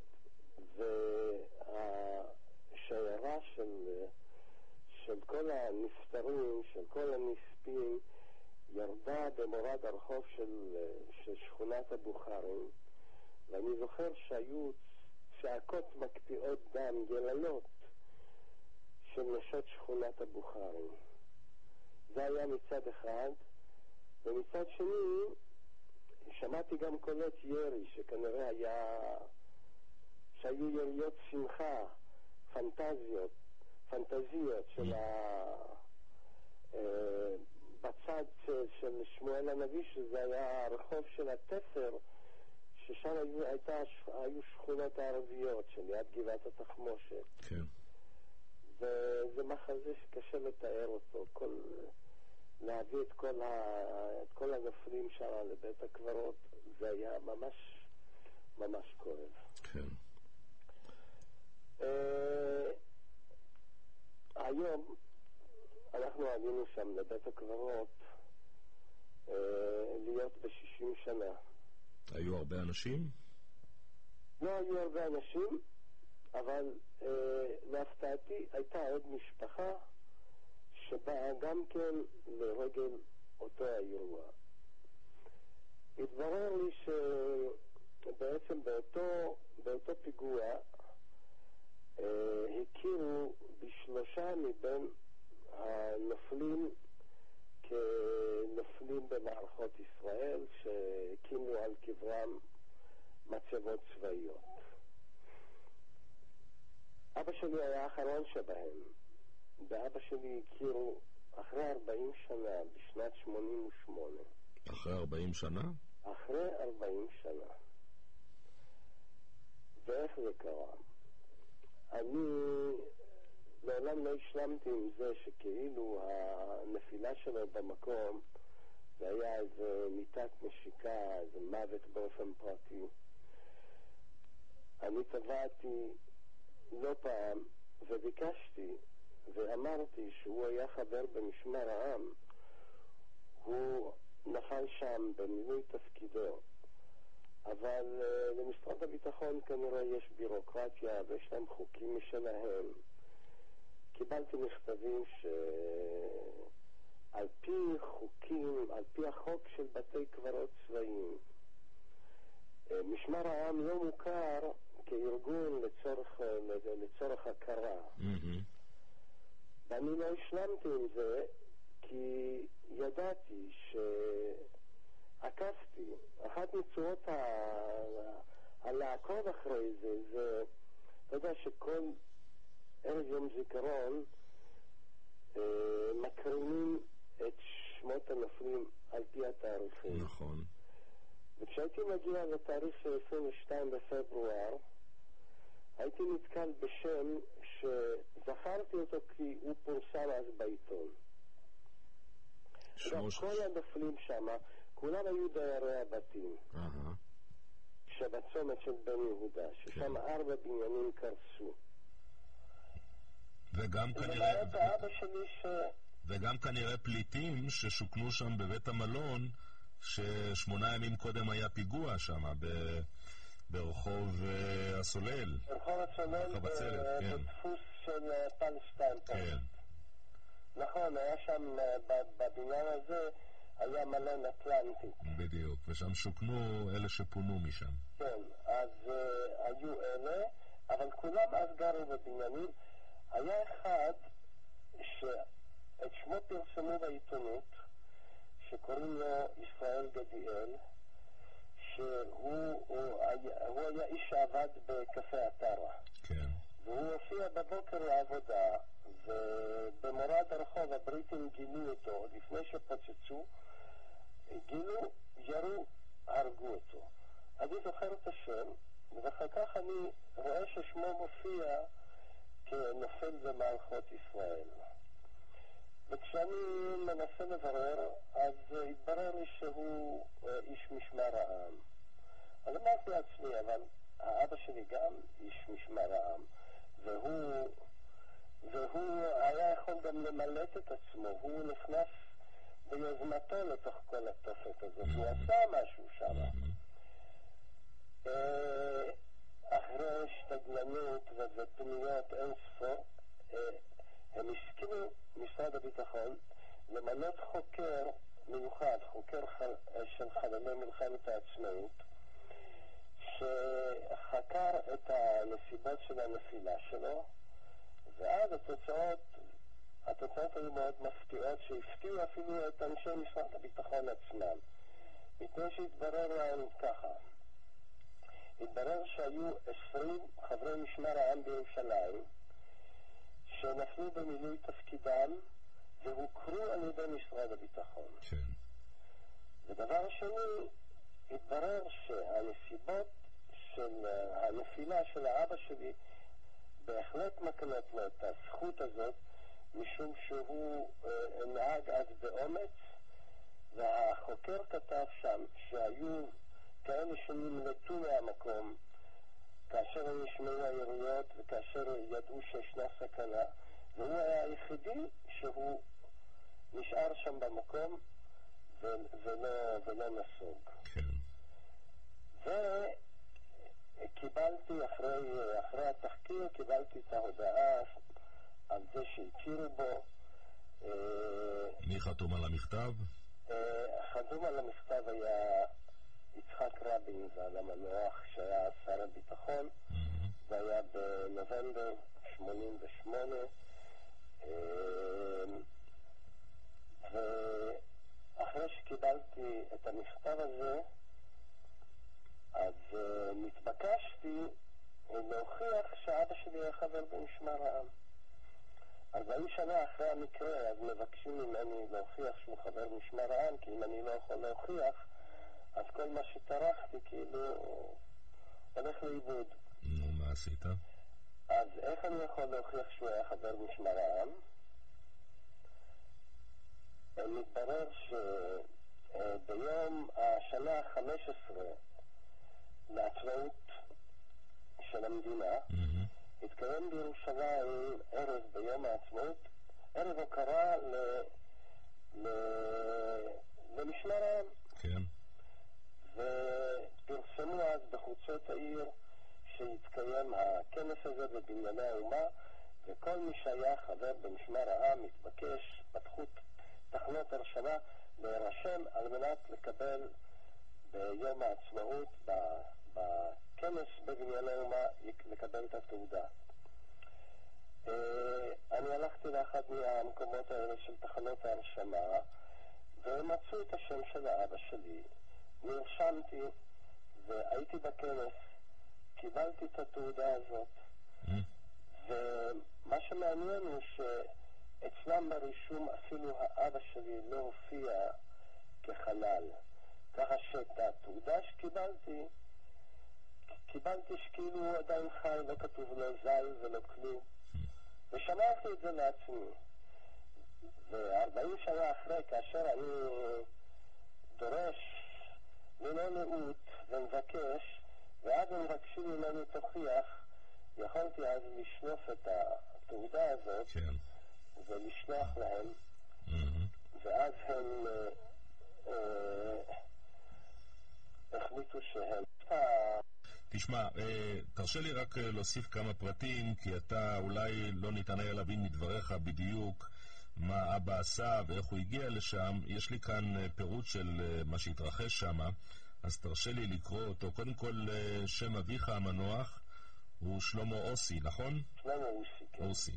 והשיירה של, של כל הנפטרים, של כל הנספים, ירדה במורד הרחוב של, של שכונת הבוכרים, ואני זוכר שהיו צעקות מקפיאות דם, יללות, של נשות שכונת הבוכרים. זה היה מצד אחד, ומצד שני, שמעתי גם קולות ירי, שכנראה היה, שהיו יריות שמחה, פנטזיות, פנטזיות של ה... בצד של שמואל הנביא, שזה היה הרחוב של התפר, ששם היו, הייתה, היו שכונות הערביות, שליד גבעת התחמושת. כן. וזה מחזה שקשה לתאר אותו, כל... להביא את כל, ה... את כל הנופלים שם לבית הקברות, זה היה ממש, ממש כואב. כן. Uh, היום אנחנו עלינו שם לבית הקברות uh, להיות בשישים שנה. היו הרבה אנשים? לא היו הרבה אנשים, אבל uh, להפתעתי הייתה עוד משפחה שבאה גם כן לרגל אותו האירוע. התברר לי שבעצם באותו, באותו פיגוע אה, הכירו בשלושה מבין הנופלים כנופלים במערכות ישראל שהקימו על קברם מצבות צבאיות. אבא שלי היה האחרון שבהם. ואבא שלי הכירו אחרי ארבעים שנה, בשנת שמונים ושמונה. אחרי ארבעים שנה? אחרי ארבעים שנה. ואיך זה קרה? אני לעולם לא השלמתי עם זה שכאילו הנפילה שלו במקום זה היה איזה מיטת נשיקה, איזה מוות באופן פרטי. אני טבעתי לא פעם וביקשתי ואמרתי שהוא היה חבר במשמר העם. הוא נפל שם במילוי תפקידו. אבל uh, למשרד הביטחון כנראה יש בירוקרטיה ויש להם חוקים משלהם. קיבלתי מכתבים שעל פי חוקים, על פי החוק של בתי קברות צבאיים, משמר העם לא מוכר כארגון לצורך, לצורך הכרה. Mm-hmm. ואני לא השלמתי עם זה כי ידעתי שעקפתי. אחת מצורות ה... הלעקוב אחרי זה, זה, אתה יודע שכל ערב יום זיכרון אה, מקרינים את שמות הנופלים על פי התאריכים. נכון. וכשהייתי מגיע לתאריך של עשרים ושניים בפברואר, הייתי נתקל בשם שזכרתי אותו כי הוא פורסם אז בעיתון. שמו... כל הנופלים שם, כולם היו דיירי הבתים. אהה. שבצומת של בן יהודה, ששם כן. ארבע בניינים קרסו. וגם כנראה... ש... וגם כנראה פליטים ששוכנו שם בבית המלון, ששמונה ימים קודם היה פיגוע שם, ב... ברחוב uh, הסולל. ברחוב הסולל, כן. בדפוס של פלסטיין. כן. נכון, היה שם, בבניין הזה, היה מלון אטלנטי. בדיוק, ושם שוכנו אלה שפונו משם. כן, אז uh, היו אלה, אבל כולם אז גרו בבניינים. היה אחד שאת שמו פרסמו בעיתונות, שקוראים לו ישראל גדיאל, שהוא הוא היה, הוא היה איש שעבד בקפה עטרה. כן. והוא הופיע בבוקר לעבודה, ובמורד הרחוב הבריטים גילו אותו, לפני שפוצצו, גילו, ירו, הרגו אותו. אני זוכר את השם, ואחר כך אני רואה ששמו מופיע כנופל במערכות ישראל. וכשאני מנסה לברר, אז התברר לי שהוא איש משמר העם. אז אמרתי לעצמי, אבל האבא שלי גם איש משמר העם, והוא, והוא היה יכול גם למלט את עצמו, הוא נכנס ביוזמתו לתוך כל התופת הזאת, הוא עשה משהו שם. אחרי שתגלנות ופניות אין ספור, הם הסכימו, משרד הביטחון, למנות חוקר מיוחד, חוקר חל... של חללי מלחמת העצמאות, שחקר את הנסיבות של הנפילה שלו, ואז התוצאות, התוצאות היו מאוד מפתיעות, שהפתיעו אפילו את אנשי משרד הביטחון עצמם. מפני שהתברר להם ככה, התברר שהיו עשרים חברי משמר העם בירושלים, שנפלו במילוי תפקידם והוכרו על ידי משרד הביטחון. כן. ודבר שני, התברר שהנסיבות של הנפילה של האבא שלי בהחלט מקנות לו את הזכות הזאת, משום שהוא אה, נהג אז באומץ, והחוקר כתב שם שהיו כאלה שנמלטו מהמקום כאשר הם ישמעו היריות וכאשר ידעו שישנה סכנה, והוא היה היחידי שהוא נשאר שם במקום ו- ולא, ולא נסוג. כן. וקיבלתי אחרי, אחרי התחקיר, קיבלתי את ההודעה על זה שהכירו בו. מי חתום על המכתב? חתום על המכתב היה יצחק רבין, ועל המנוח שהיה שר הביטחון. mm-hmm. זה היה בנובמבר שמונים ושמונה, ואחרי שקיבלתי את המכתב הזה, אז מתבקשתי להוכיח שאבא שלי היה חבר במשמר העם. ארבעים שנה אחרי המקרה, אז מבקשים ממני להוכיח שהוא חבר משמר העם, כי אם אני לא יכול להוכיח, אז כל מה שטרחתי כאילו הולך לאיבוד. נו, מה עשית? אז איך אני יכול להוכיח שהוא היה חבר משמר העם? מתברר שביום השנה ה-חמש עשרה לעצמאות של המדינה, mm-hmm. התקיים בירושלים ערב ביום העצמאות, ערב הוקרה ל... ל... במשמר העם. כן. ופרסמו אז בחוצות העיר שהתקיים הכנס הזה בבנייני האומה, וכל מי שהיה חבר במשמר העם התבקש, פתחו תחנות הרשמה להירשם על מנת לקבל ביום העצמאות בכנס בבנייני האומה לקבל את התעודה. אני הלכתי לאחד מהמקומות האלה של תחנות ההרשמה ומצאו את השם של האבא שלי, נרשמתי והייתי בכנס, קיבלתי את התעודה הזאת. ומה שמעניין הוא שאצלם ברישום אפילו האבא שלי לא הופיע כחלל, ככה שאת התעודה שקיבלתי קיבלתי שכאילו הוא עדיין חי, לא כתוב לו זל ולא כלום, ושמעתי את זה לעצמי. ו-ארבעים שנה אחרי, כאשר אני דורש ללא נאות ומבקש, ואז הם מבקשים ממני תוכיח, יכולתי אז לשלוף את התעודה הזאת, כן. ולשלוח להם, mm-hmm. ואז הם אה, אה, החליטו שהם... תשמע, תרשה לי רק להוסיף כמה פרטים, כי אתה אולי לא ניתן היה להבין מדבריך בדיוק מה אבא עשה ואיך הוא הגיע לשם. יש לי כאן פירוט של מה שהתרחש שם, אז תרשה לי לקרוא אותו. קודם כל, שם אביך המנוח הוא שלמה אוסי, נכון? שלמה אוסי, כן. אוסי.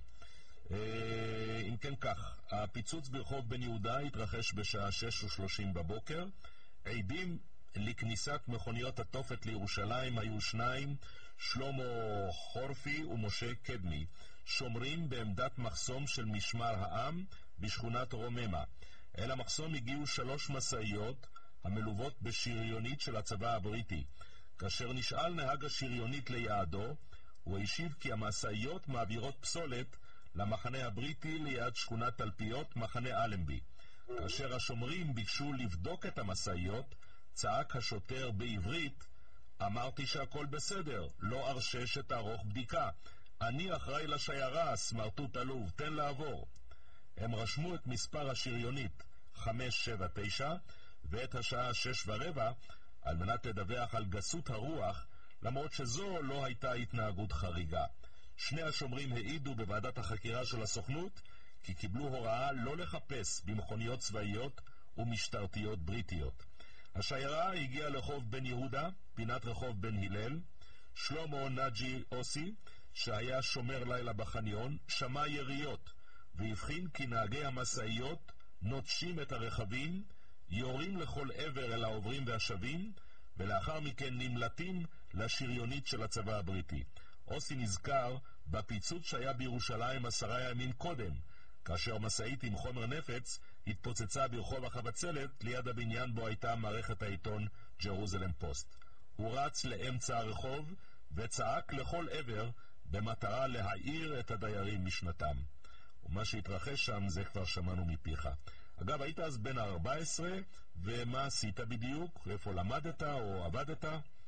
אם כן כך, הפיצוץ ברחוב בן יהודה התרחש בשעה שש ושלושים בבוקר. עדים לכניסת מכוניות התופת לירושלים היו שניים, שלמה חורפי ומשה קדמי, שומרים בעמדת מחסום של משמר העם בשכונת רוממה. אל המחסום הגיעו שלוש מסעיות המלוות בשריונית של הצבא הבריטי. כאשר נשאל נהג השריונית ליעדו, הוא השיב כי המסעיות מעבירות פסולת למחנה הבריטי ליד שכונת תלפיות, מחנה אלנבי. כאשר השומרים ביקשו לבדוק את המסעיות, צעק השוטר בעברית, אמרתי שהכל בסדר, לא ארשה שתערוך בדיקה. אני אחראי לשיירה, סמרטוט עלוב, תן לעבור. הם רשמו את מספר השריונית חמש שבע תשע ואת השעה שש ורבע על מנת לדווח על גסות הרוח, למרות שזו לא הייתה התנהגות חריגה. שני השומרים העידו בוועדת החקירה של הסוכנות כי קיבלו הוראה לא לחפש במכוניות צבאיות ומשטרתיות בריטיות. השיירה הגיעה לחוב בן יהודה, פינת רחוב בן הלל. שלמה נג'י אוסי, שהיה שומר לילה בחניון, שמע יריות והבחין כי נהגי המסעיות נוטשים את הרכבים, יורים לכל עבר אל העוברים והשבים, ולאחר מכן נמלטים לשריונית של הצבא הבריטי. אוסי נזכר בפיצוץ שהיה בירושלים עשרה ימים קודם, כאשר מסעית עם חומר נפץ התפוצצה ברחוב החבצלת ליד הבניין בו הייתה מערכת העיתון ג'רוזלם פוסט. הוא רץ לאמצע הרחוב וצעק לכל עבר במטרה להעיר את הדיירים משנתם. ומה שהתרחש שם זה כבר שמענו מפיך. אגב, היית אז בן ארבע עשרה, ומה עשית בדיוק? איפה למדת או עבדת?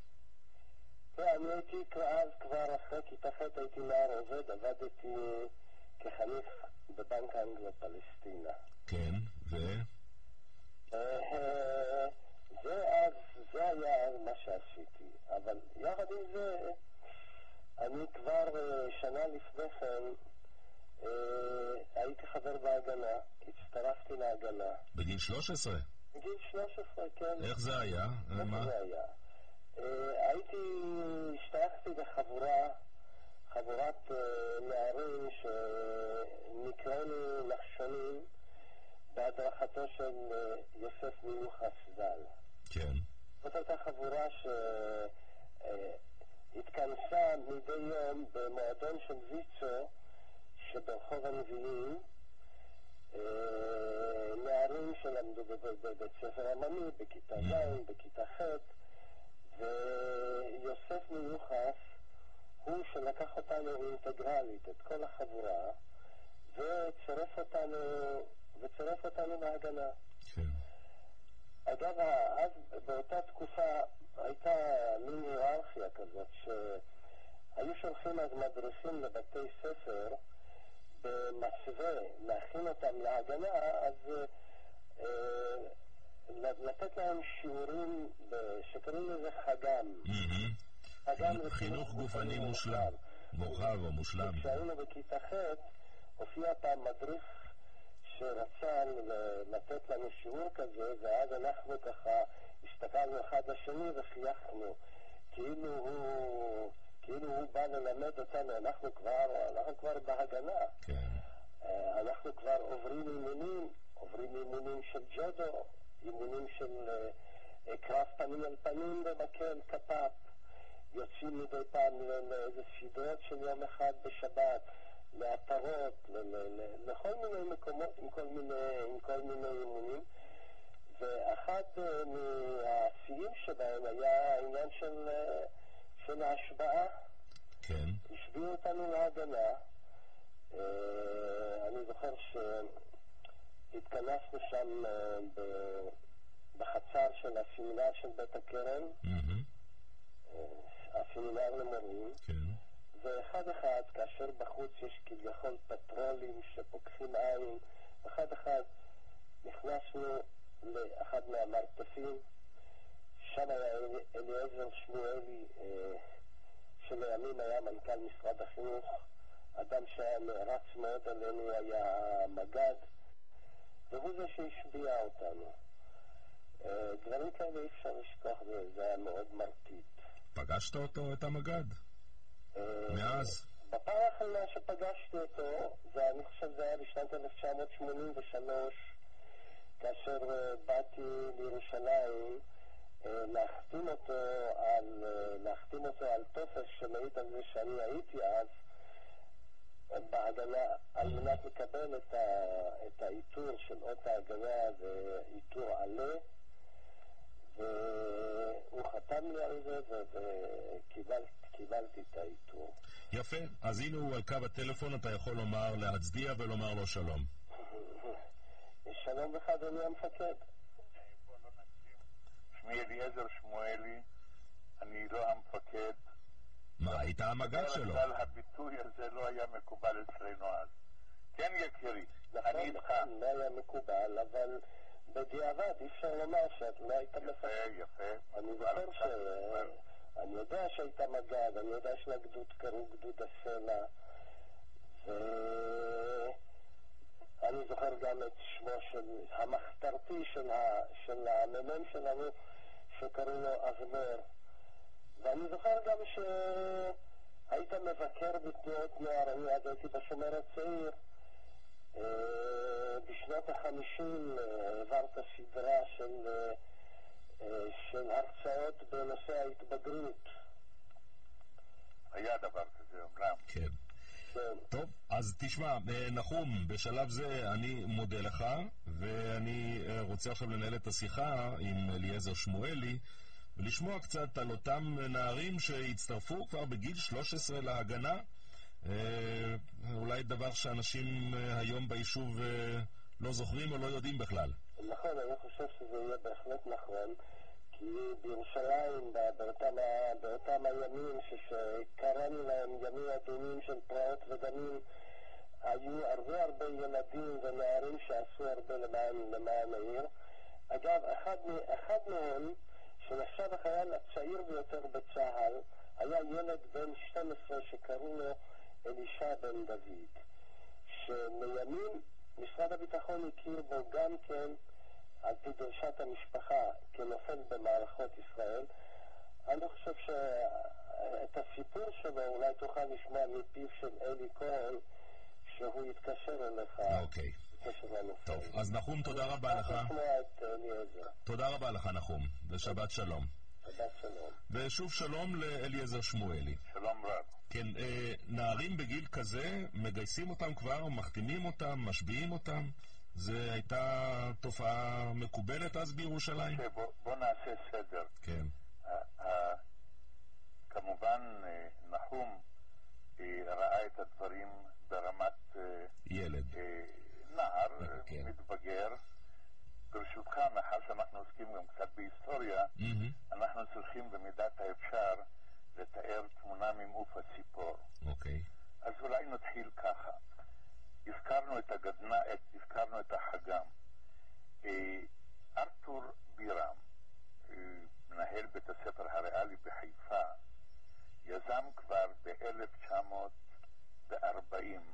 אני הייתי אז כבר אחרי כיתה ח' הייתי נער עובד, עבדתי כחניך בבנק אנגלו-פלסטינה. כן, ו? זה אז, זה היה מה שעשיתי, אבל יחד עם זה, אני כבר שנה לפני כן הייתי חבר בהגנה, הצטרפתי להגנה. בגיל שלוש עשרה? בגיל שלוש עשרה, כן. איך זה היה? איך מה? זה היה? הייתי, השתייכתי בחבורה, חבורת נערים שנקראנו נחשונים בהדרכתו של יוסף מיוחס ז"ל. כן. זאת הייתה חבורה שהתכנסה מדי יום במועדון של ויצו שברחוב הנביאים, נערים שלמדו בבית ספר עממי, בכיתה ז', בכיתה ח', ויוסף מיוחס הוא שלקח אותנו אינטגרלית, את כל החבורה, וצרף אותנו, וצרף אותנו להגנה. כן. אגב, אז באותה תקופה הייתה מין היררכיה כזאת, שהיו שולחים אז מדריכים לבתי ספר במסווה להכין אותם להגנה, אז אה, לתת להם שיעורים שקוראים לזה חגם. חינוך גופני מושלם, מורחב או מושלם. כשהיינו בכיתה ח' הופיע פעם מדריך שרצה לתת לנו שיעור כזה, ואז אנחנו ככה הסתכלנו אחד לשני וחייכנו, כאילו הוא כאילו הוא בא ללמד אותנו. אנחנו כבר אנחנו כבר בהגנה. כן. אנחנו כבר עוברים אימונים, עוברים אימונים של ג'ודו, אימונים של uh, קרב פנים אל פנים במקל כפת, יוצאים מדי פעם לאיזה סדרות של יום אחד בשבת, לעטרות, לכל מיני מקומות עם כל מיני, עם כל מיני אימונים. ואחד uh, מהשיאים שבהם היה העניין של, uh, של ההשבעה. כן. השביעו אותנו להגנה. Uh, אני זוכר שהתכנסנו שם uh, ב... בחצר של הסמינר של בית הקרן, mm-hmm. הסמינר למורים, כן. ואחד אחד, כאשר בחוץ יש כביכול פטרולים שפוקחים עין, אחד אחד נכנסנו לאחד מהמרתפים, שם היה אליעזר שמואלי, שלימים היה מנכ"ל משרד החינוך, אדם שהיה נערץ מאוד עלינו, היה מג"ד, והוא זה שהשביע אותנו. דברים כאלה אי אפשר לשכוח, זה היה מאוד מרטיט. פגשת אותו, את המג"ד? מאז? בפעם האחרונה שפגשתי אותו, זה, אני חושב זה היה בשנת אלף תשע מאות שמונים ושלוש, כאשר באתי לירושלים להחתים אותו על, להחתים אותו על טופס שמעיד על זה שאני הייתי אז בהגנה, על מנת לקבל את, ה, את האיתור של אות ההגנה ואיתור עלה, והוא חתם לי על זה וקיבלתי את האיתור. יפה, אז הנה הוא על קו הטלפון, אתה יכול לומר להצדיע ולומר לו שלום. שלום לך אדוני המפקד. שמי אליעזר שמואלי, אני לא המפקד. מה, היית המג"ד שלו? אבל הביטוי הזה לא היה מקובל אצלנו אז. כן יקירי, אני איתך. לא היה מקובל, אבל בדיעבד אי אפשר לומר שאת לא היית מפקד. יפה, יפה. אני זוכר ש... אני יודע שהיית מג"ד, אני יודע שהגדוד קראו גדוד הסלע, ואני זוכר גם את שמו של המחתרתי של המ"מ שלנו שקראו לו אבנר, ואני זוכר גם שהיית מבקר בתנועות נוער. אני אז הייתי בשומר הצעיר, בשנות החמישים העברת סדרה של של הרצאות בנושא ההתבגרות. היה דבר כזה אומנם. כן. כן. טוב, אז תשמע, נחום, בשלב זה אני מודה לך, ואני רוצה עכשיו לנהל את השיחה עם אליעזר שמואלי, ולשמוע קצת על אותם נערים שהצטרפו כבר בגיל שלוש עשרה להגנה. אולי דבר שאנשים היום ביישוב לא זוכרים או לא יודעים בכלל. נכון, אני חושב שזה יהיה בהחלט נכון, כי בירושלים, באותם, באותם הימים שקראנו להם ימים אדומים של פרעות ודמים, היו הרבה הרבה ילדים ונערים שעשו הרבה למען, למען העיר. אגב, אחד, אחד מהם, שנחשב החייל הצעיר ביותר בצה"ל, היה ילד בן שתים עשרה שקראו לו אלישע בן דוד, שלימים משרד הביטחון הכיר בו גם כן על פי דרשת המשפחה כנופל במערכות ישראל. אני חושב שאת הסיפור שלו אולי תוכל לשמוע מפיו של אלי כהן, שהוא יתקשר אליך. אוקיי. טוב, אז נחום, תודה רבה לך. תודה רבה לך נחום, ושבת שלום. שבת שלום. ושוב שלום לאליעזר שמואלי. שלום רב. כן, אה, נערים בגיל כזה, מגייסים אותם כבר, מחתימים אותם, משביעים אותם. זו הייתה תופעה מקובלת אז בירושלים? בוא, בוא נעשה סדר. כן. Uh, uh, כמובן, uh, נחום uh, ראה את הדברים ברמת... Uh, ילד. Uh, נער, כן. מתבגר. ברשותך, מאחר שאנחנו עוסקים גם קצת בהיסטוריה, mm-hmm. אנחנו צריכים במידת האפשר לתאר תמונה ממעוף הציפור. אוקיי. אז אולי נתחיל ככה. הזכרנו את הגדנ"ע, הזכרנו את החגם. אה, ארתור בירם, מנהל בית הספר הריאלי בחיפה, יזם כבר ב-אלף תשע מאות וארבעים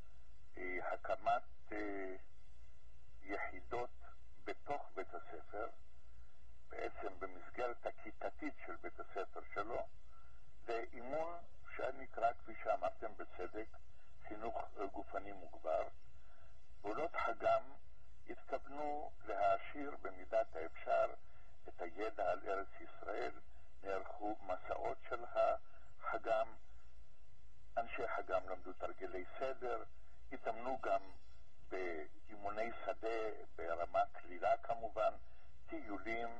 הקמת יחידות בתוך בית הספר, בעצם במסגרת הכיתתית של בית הספר שלו, לאימון שנקרא, כפי שאמרתם בצדק, חינוך גופני מוגבר. פעולות חגם התכוונו להעשיר במידת האפשר את הידע על ארץ ישראל. נערכו מסעות של החגם, אנשי חגם למדו תרגילי סדר, התאמנו גם באימוני שדה ברמה כלילה כמובן, טיולים.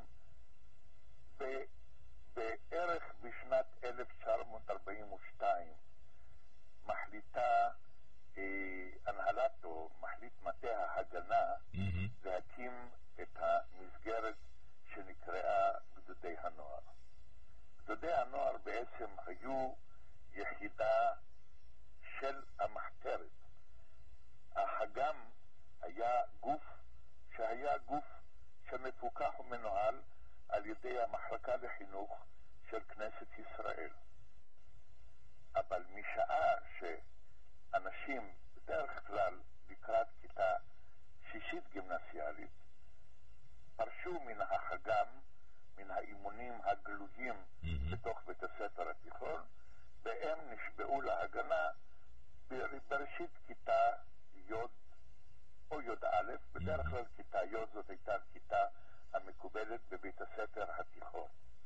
בערך בשנת אלף תשע מאות ארבעים ושתיים מחליטה אה, הנהלת או מחליט מטה ההגנה mm-hmm. להקים את המסגרת שנקראה גדודי הנוער. גדודי הנוער בעצם היו יחידה של המחתרת. החגם היה גוף שהיה גוף שמפוקח ומנוהל על ידי המחלקה לחינוך של כנסת ישראל. אבל משעה שאנשים בדרך כלל לקראת כיתה שישית גימנסיאלית פרשו מן החגם, מן האימונים הגלויים mm-hmm. בתוך בית הספר התיכון, והם נשבעו להגנה בראשית כיתה י' או י' א', בדרך כלל כיתה י' זאת הייתה כיתה המקובלת בבית הספר התיכון.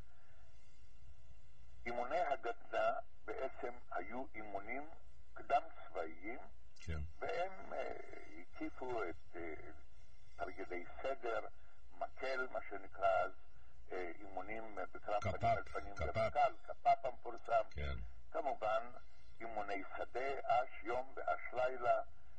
אימוני הגדנ"ע בעצם היו אימונים קדם צבאיים, כן. והם אה, הקיפו את אה, תרגילי סדר, מקל, מה שנקרא אז, אה, אימונים בקרב פנים על פנים ובקל, קפ"פ המפורסם, כן. כמובן אימוני שדה, אש יום ואש לילה,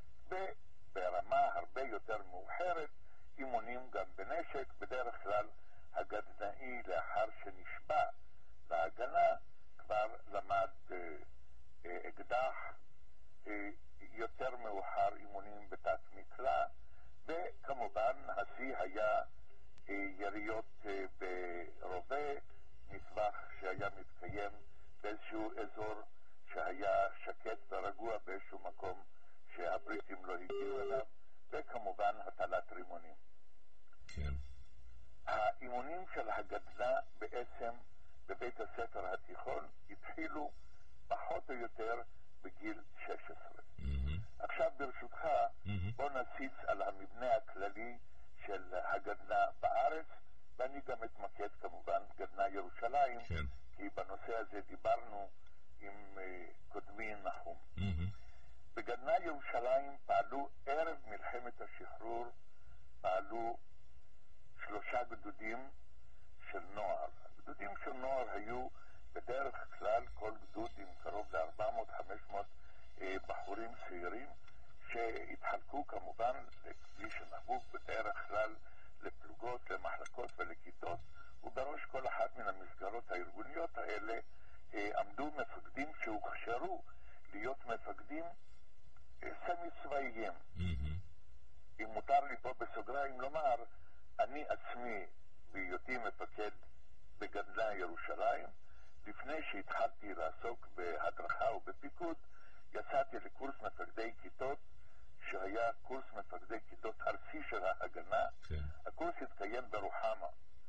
וברמה הרבה יותר מאוחרת, אימונים גם בנשק. בדרך כלל הגדנאי לאחר שנשבע להגנה כבר למד אה, אה, אקדח, אה, יותר מאוחר אימונים בתת מקלע, וכמובן השיא היה אה, יריות אה, ברובה, מטווח שהיה מתקיים באיזשהו אזור שהיה שקט ורגוע באיזשהו מקום שהבריטים לא הגיעו אליו, וכמובן הטלת רימונים. כן. האימונים של הגדנ"ע בעצם בבית הספר התיכון התחילו פחות או יותר בגיל שש עשרה. Mm-hmm. עכשיו ברשותך mm-hmm. בוא נציץ על המבנה הכללי של הגדנ"ע בארץ, ואני גם אתמקד כמובן גדנ"ע ירושלים, כן. כי בנושא הזה דיברנו עם uh, קודמי נחום. Mm-hmm. בגדנ"ע ירושלים פעלו ערב מלחמת השחרור, פעלו שלושה גדודים של נוער. הגדודים של נוער היו בדרך כלל כל גדוד עם קרוב ל-ארבע מאות עד חמש מאות אה, בחורים צעירים שהתחלקו כמובן, כפי שנהוג בדרך כלל, לפלוגות, למחלקות ולכיתות, ובראש כל אחת מן המסגרות הארגוניות האלה אה, עמדו מפקדים שהוכשרו להיות מפקדים אה, סמי צבאיים. Mm-hmm. אם מותר לי פה בסוגריים לומר, אני עצמי בהיותי מפקד בגדנ"ע ירושלים, לפני שהתחלתי לעסוק בהדרכה ובפיקוד, יצאתי לקורס מפקדי כיתות, שהיה קורס מפקדי כיתות ארצי של ההגנה. כן. הקורס התקיים ברוחמה.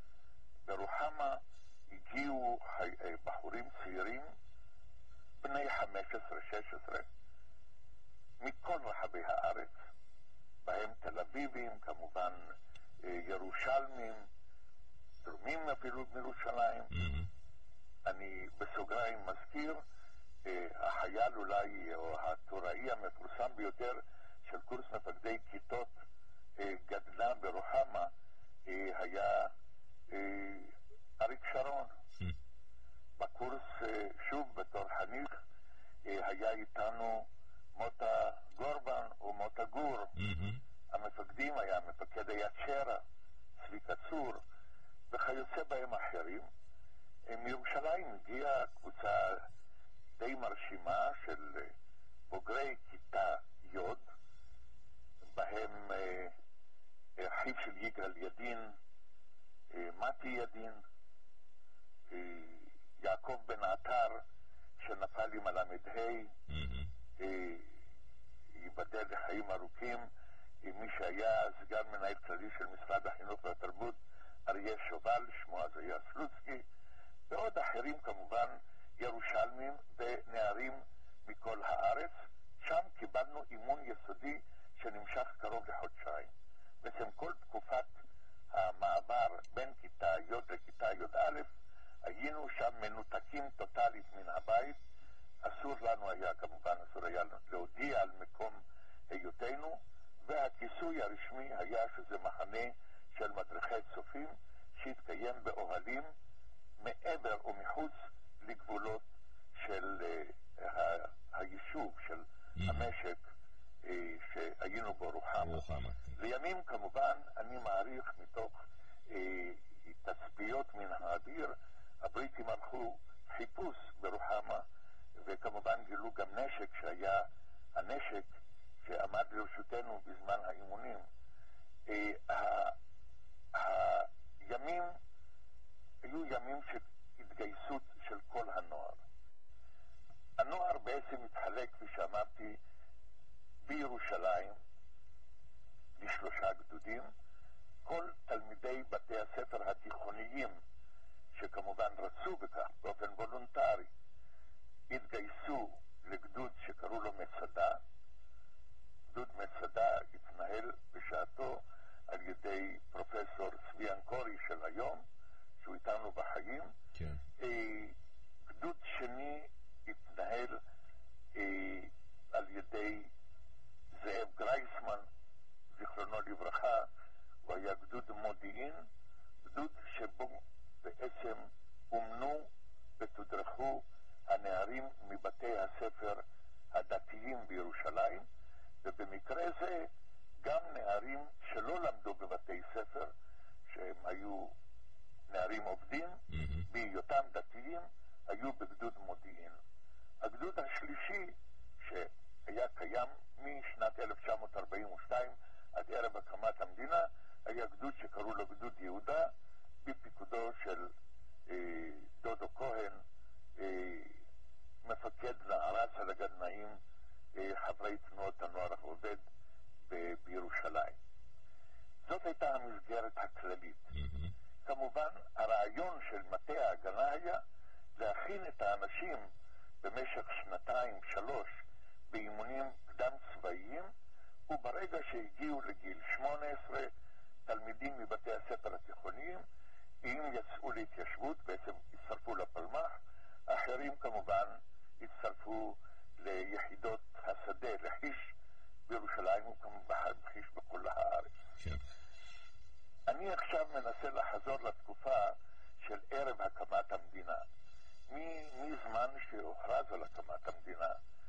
ברוחמה הגיעו בחורים צעירים, בני חמש עשרה שש עשרה, מכל רחבי הארץ, בהם תל אביבים, כמובן ירושלמים, דרומים אפילו מירושלים. Mm-hmm. אני בסוגריים מזכיר, החייל אולי, או התוראי המפורסם ביותר של קורס מפקדי כיתות גדנ"ע ברוחמה, היה אריק שרון. Mm-hmm. בקורס, שוב בתור חניך, היה איתנו מוטה גורבן או מוטה גור. Mm-hmm. המפקדים היה, מפקד היה צ'רה, צבי קצור, וכיוצא בהם אחרים. מירושלים הגיעה קבוצה די מרשימה של בוגרי כיתה י', בהם אחיו של יגאל ידין, מתי ידין, יעקב בן עטר, שנפל עם הלמד ה', ייבדל לחיים ארוכים, מי שהיה סגן מנהל כללי של משרד החינוך והתרבות, אריה שובל, שמו אז היה סלוצקי, ועוד אחרים כמובן, ירושלמים ונערים מכל הארץ. שם קיבלנו אימון יסודי שנמשך קרוב לחודשיים. בעצם כל תקופת המעבר בין כיתה י' לכיתה י"א, היינו שם מנותקים טוטלית מן הבית. אסור לנו היה, כמובן אסור היה להודיע על מקום היותנו, והכיסוי הרשמי היה שזה מחנה של מדריכי צופים שהתקיים באוהלים מעבר ומחוץ לגבולות של uh, ה- היישוב, של mm-hmm. המשק uh, שהיינו בו רוחמה. רוחמה. לימים כמובן אני מעריך מתוך uh, תצפיות מן האוויר, הבריטים ערכו חיפוש ברוחמה, וכמובן גילו גם נשק שהיה הנשק שעמד לרשותנו בזמן האימונים. Uh, ה- הימים היו ימים של התגייסות של כל הנוער. הנוער בעצם התחלק, כפי שאמרתי, בירושלים לשלושה גדודים. כל תלמידי בתי הספר התיכוניים, שכמובן רצו בכך באופן וולונטרי, התגייסו לגדוד שקראו לו מצדה. גדוד מצדה התנהל בשעתו על ידי פרופסור צבי אנקורי של היום, שהוא איתנו בחיים. כן. גדוד שני התנהל אה, על ידי זאב גרייסמן, זיכרונו לברכה. הוא היה גדוד מודיעין, גדוד שבו בעצם אומנו ותודרכו הנערים מבתי הספר הדתיים בירושלים, ובמקרה זה גם נערים שלא למדו בבתי ספר, שהם היו נערים עובדים, mm-hmm. בהיותם דתיים, היו בגדוד מודיעין. הגדוד השלישי שהיה קיים משנת אלף תשע מאות ארבעים ושתיים עד ערב הקמת המדינה, היה גדוד שקראו לו גדוד יהודה, בפיקודו של אה, דודו כהן, אה, מפקד נערץ על הגדנאים, אה, חברי תנועות הנוער העובד ב- בירושלים. זאת הייתה המסגרת הכללית. Mm-hmm. כמובן, הרעיון של מטה ההגנה היה להכין את האנשים במשך שנתיים, שלוש, באימונים קדם צבאיים, וברגע שהגיעו לגיל שמונה עשרה, תלמידים מבתי הספר התיכוניים, אם יצאו להתיישבות, בעצם הצטרפו לפלמ"ח, אחרים כמובן הצטרפו ליחידות השדה, לחיש בירושלים, וכמובן חיש בכל הארץ. כן. אני עכשיו מנסה לחזור לתקופה של ערב הקמת המדינה. מזמן שהוכרז על הקמת המדינה,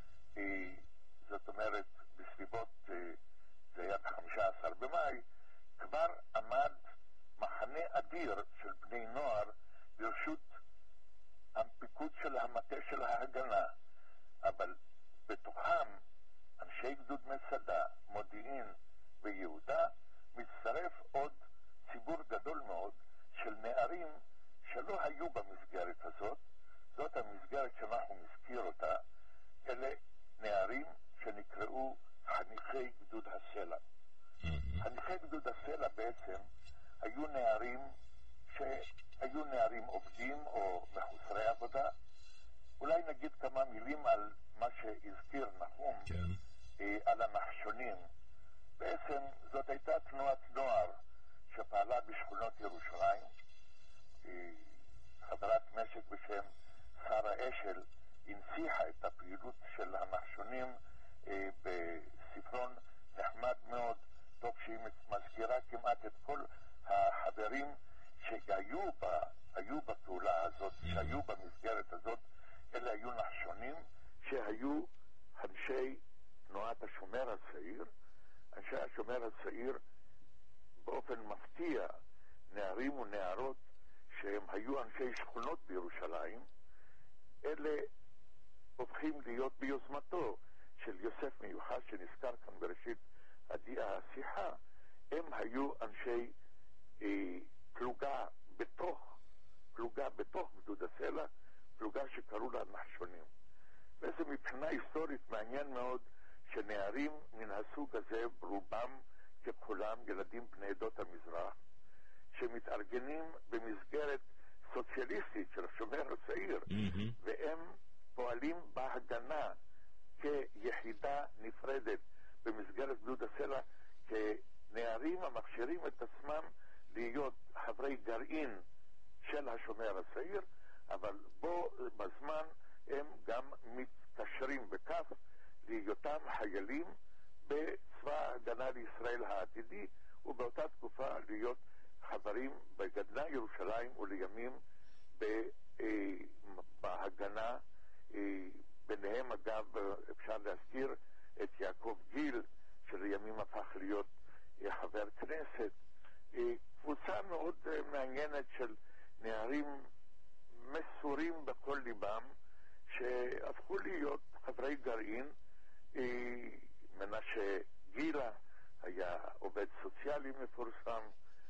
זאת אומרת בסביבות, זה היה ב-חמישה עשר במאי, כבר עמד מחנה אדיר של בני נוער ברשות הפיקוד של המטה של ההגנה, אבל בתוכם אנשי גדוד מצדה, מודיעין ויהודה, מצטרף עוד ציבור גדול מאוד של נערים שלא היו במסגרת הזאת. זאת המסגרת שאנחנו נזכיר אותה. אלה נערים שנקראו חניכי גדוד הסלע. חניכי גדוד הסלע בעצם היו נערים שהיו נערים עובדים או מחוסרי עבודה. אולי נגיד כמה מילים על מה שהזכיר נחום, כן. אה, על הנחשונים. בעצם זאת הייתה תנועת נוער שפעלה בשכונות ירושלים. אה, חברת משק בשם שרה אשל הנציחה את הפעילות של הנחשונים אה, בספרון נחמד מאוד, טוב שהיא מזכירה כמעט את כל החברים שהיו בה, היו בפעולה הזאת, שהיו במסגרת הזאת. אלה היו נחשונים שהיו אנשי תנועת השומר הצעיר. אנשי השומר הצעיר באופן מפתיע, נערים ונערות שהם היו אנשי שכונות בירושלים, אלה הופכים להיות ביוזמתו של יוסף מיוחד שנזכר כאן בראשית השיחה. הם היו אנשי אה, פלוגה בתוך, פלוגה בתוך גדוד הסלע, פלוגה שקראו לה נחשונים. וזה מבחינה היסטורית מעניין מאוד שנערים מן הסוג הזה, רובם ככולם ילדים בני עדות המזרח, שמתארגנים במסגרת סוציאליסטית של השומר הצעיר, mm-hmm. והם פועלים בהגנה כיחידה נפרדת במסגרת גדוד הסלע, כנערים המכשירים את עצמם להיות חברי גרעין של השומר הצעיר, אבל בו בזמן הם גם מתקשרים בכף להיותם חיילים בצבא הגנה לישראל העתידי, ובאותה תקופה להיות חברים בגדנ"ע ירושלים ולימים בהגנה. ביניהם אגב אפשר להזכיר את יעקב גיל שלימים הפך להיות חבר כנסת. קבוצה מאוד מעניינת של נערים מסורים בכל ליבם שהפכו להיות חברי גרעין. מנשה גילה היה עובד סוציאלי מפורסם,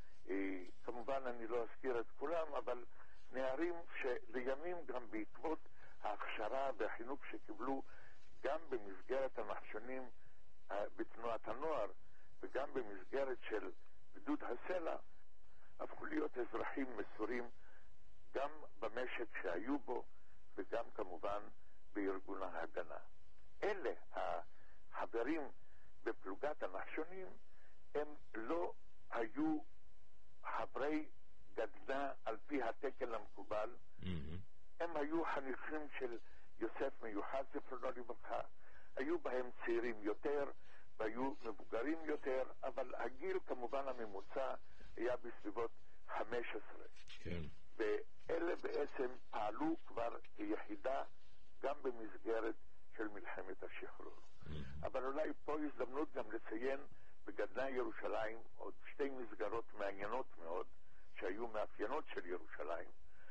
כמובן אני לא אזכיר את כולם, אבל נערים שלימים גם בעקבות ההכשרה והחינוך שקיבלו גם במסגרת הנחשונים בתנועת הנוער וגם במסגרת של גדוד הסלע, הפכו להיות אזרחים מסורים גם במשק שהיו בו וגם כמובן בארגון ההגנה. אלה החברים בפלוגת הנחשונים הם לא היו חברי גדנ"ע על פי התקן המקובל, mm-hmm. הם היו חניכים של יוסף מיוחד זיכרונו לברכה, היו בהם צעירים יותר והיו מבוגרים יותר, אבל הגיל כמובן הממוצע היה בסביבות חמש עשרה. כן. ואלה בעצם פעלו כבר כיחידה גם במסגרת של מלחמת השחרור. Mm-hmm. אבל אולי פה הזדמנות גם לציין בגדנ"ע ירושלים עוד שתי מסגרות מעניינות מאוד שהיו מאפיינות של ירושלים.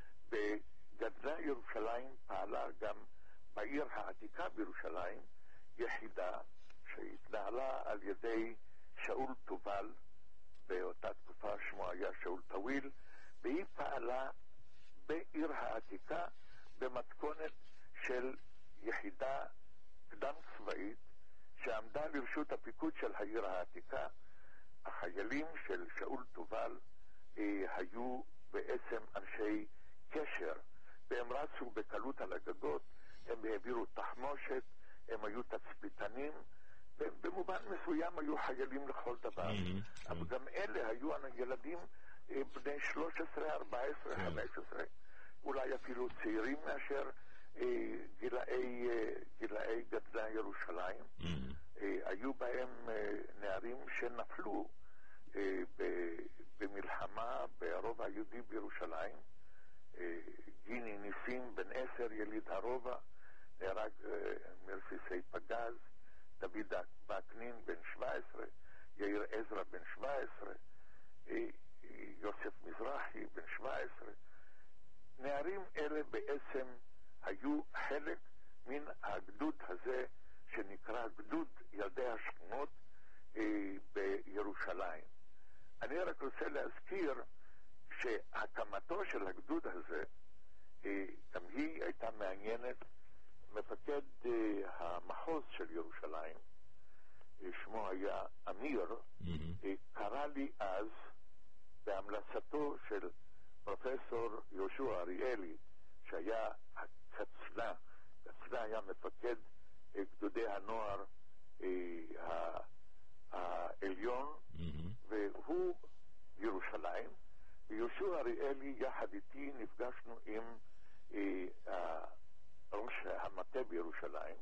בגדנ"ע ירושלים פעלה גם בעיר העתיקה בירושלים יחידה שהתנהלה על ידי שאול טובל, באותה תקופה שמו היה שאול טוויל, והיא פעלה בעיר העתיקה במתכונת של יחידה קדם צבאית שעמדה לרשות הפיקוד של העיר העתיקה. החיילים של שאול טובל אה, היו בעצם אנשי קשר, והם רצו בקלות על הגגות, הם העבירו תחמושת, הם היו תצפיתנים, ובמובן מסוים היו חיילים לכל דבר. Mm-hmm. אבל גם אלה היו ילדים אה, בני שלוש עשרה, ארבע עשרה, חמש עשרה, אולי אפילו צעירים מאשר אה, גילאי, אה, גילאי גדנ"ע ירושלים. Mm-hmm. אה, היו בהם אה, נערים שנפלו אה, ב- במלחמה ברובע היהודי בירושלים. אה, גיני ניסים בן עשר יליד הרובע נהרג אה, מרסיסי פגז, דוד בקנין בן שבע עשרה, יאיר עזרא בן שבע עשרה, אה, יוסף מזרחי בן שבע עשרה. נערים אלה בעצם היו חלק מן הגדוד הזה שנקרא גדוד ילדי השכונות אה, בירושלים. אני רק רוצה להזכיר שהקמתו של הגדוד הזה אה, גם היא הייתה מעניינת. מפקד אה, המחוז של ירושלים, אה, שמו היה אמיר, mm-hmm. אה, קרא לי אז בהמלצתו של פרופסור יהושע אריאלי, שהיה הקצנה, קצנה היה מפקד אה, גדודי הנוער אה, העליון, mm-hmm. והוא ירושלים, ויהושע אריאלי יחד איתי נפגשנו עם אה, ראש המטה בירושלים,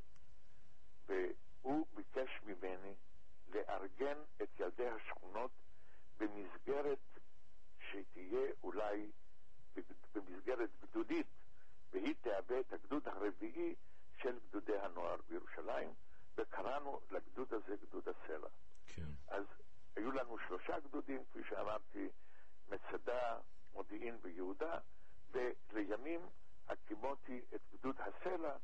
והוא ביקש ממני לארגן את ילדי השכונות במסגרת שתהיה אולי במסגרת גדודית, והיא תהווה את הגדוד הרביעי של גדודי הנוער בירושלים, וקראנו לגדוד הזה גדוד הסלע. כן. אז היו לנו שלושה גדודים, כפי שאמרתי, מצדה, מודיעין ויהודה, ולימים הקימותי את גדוד הסלע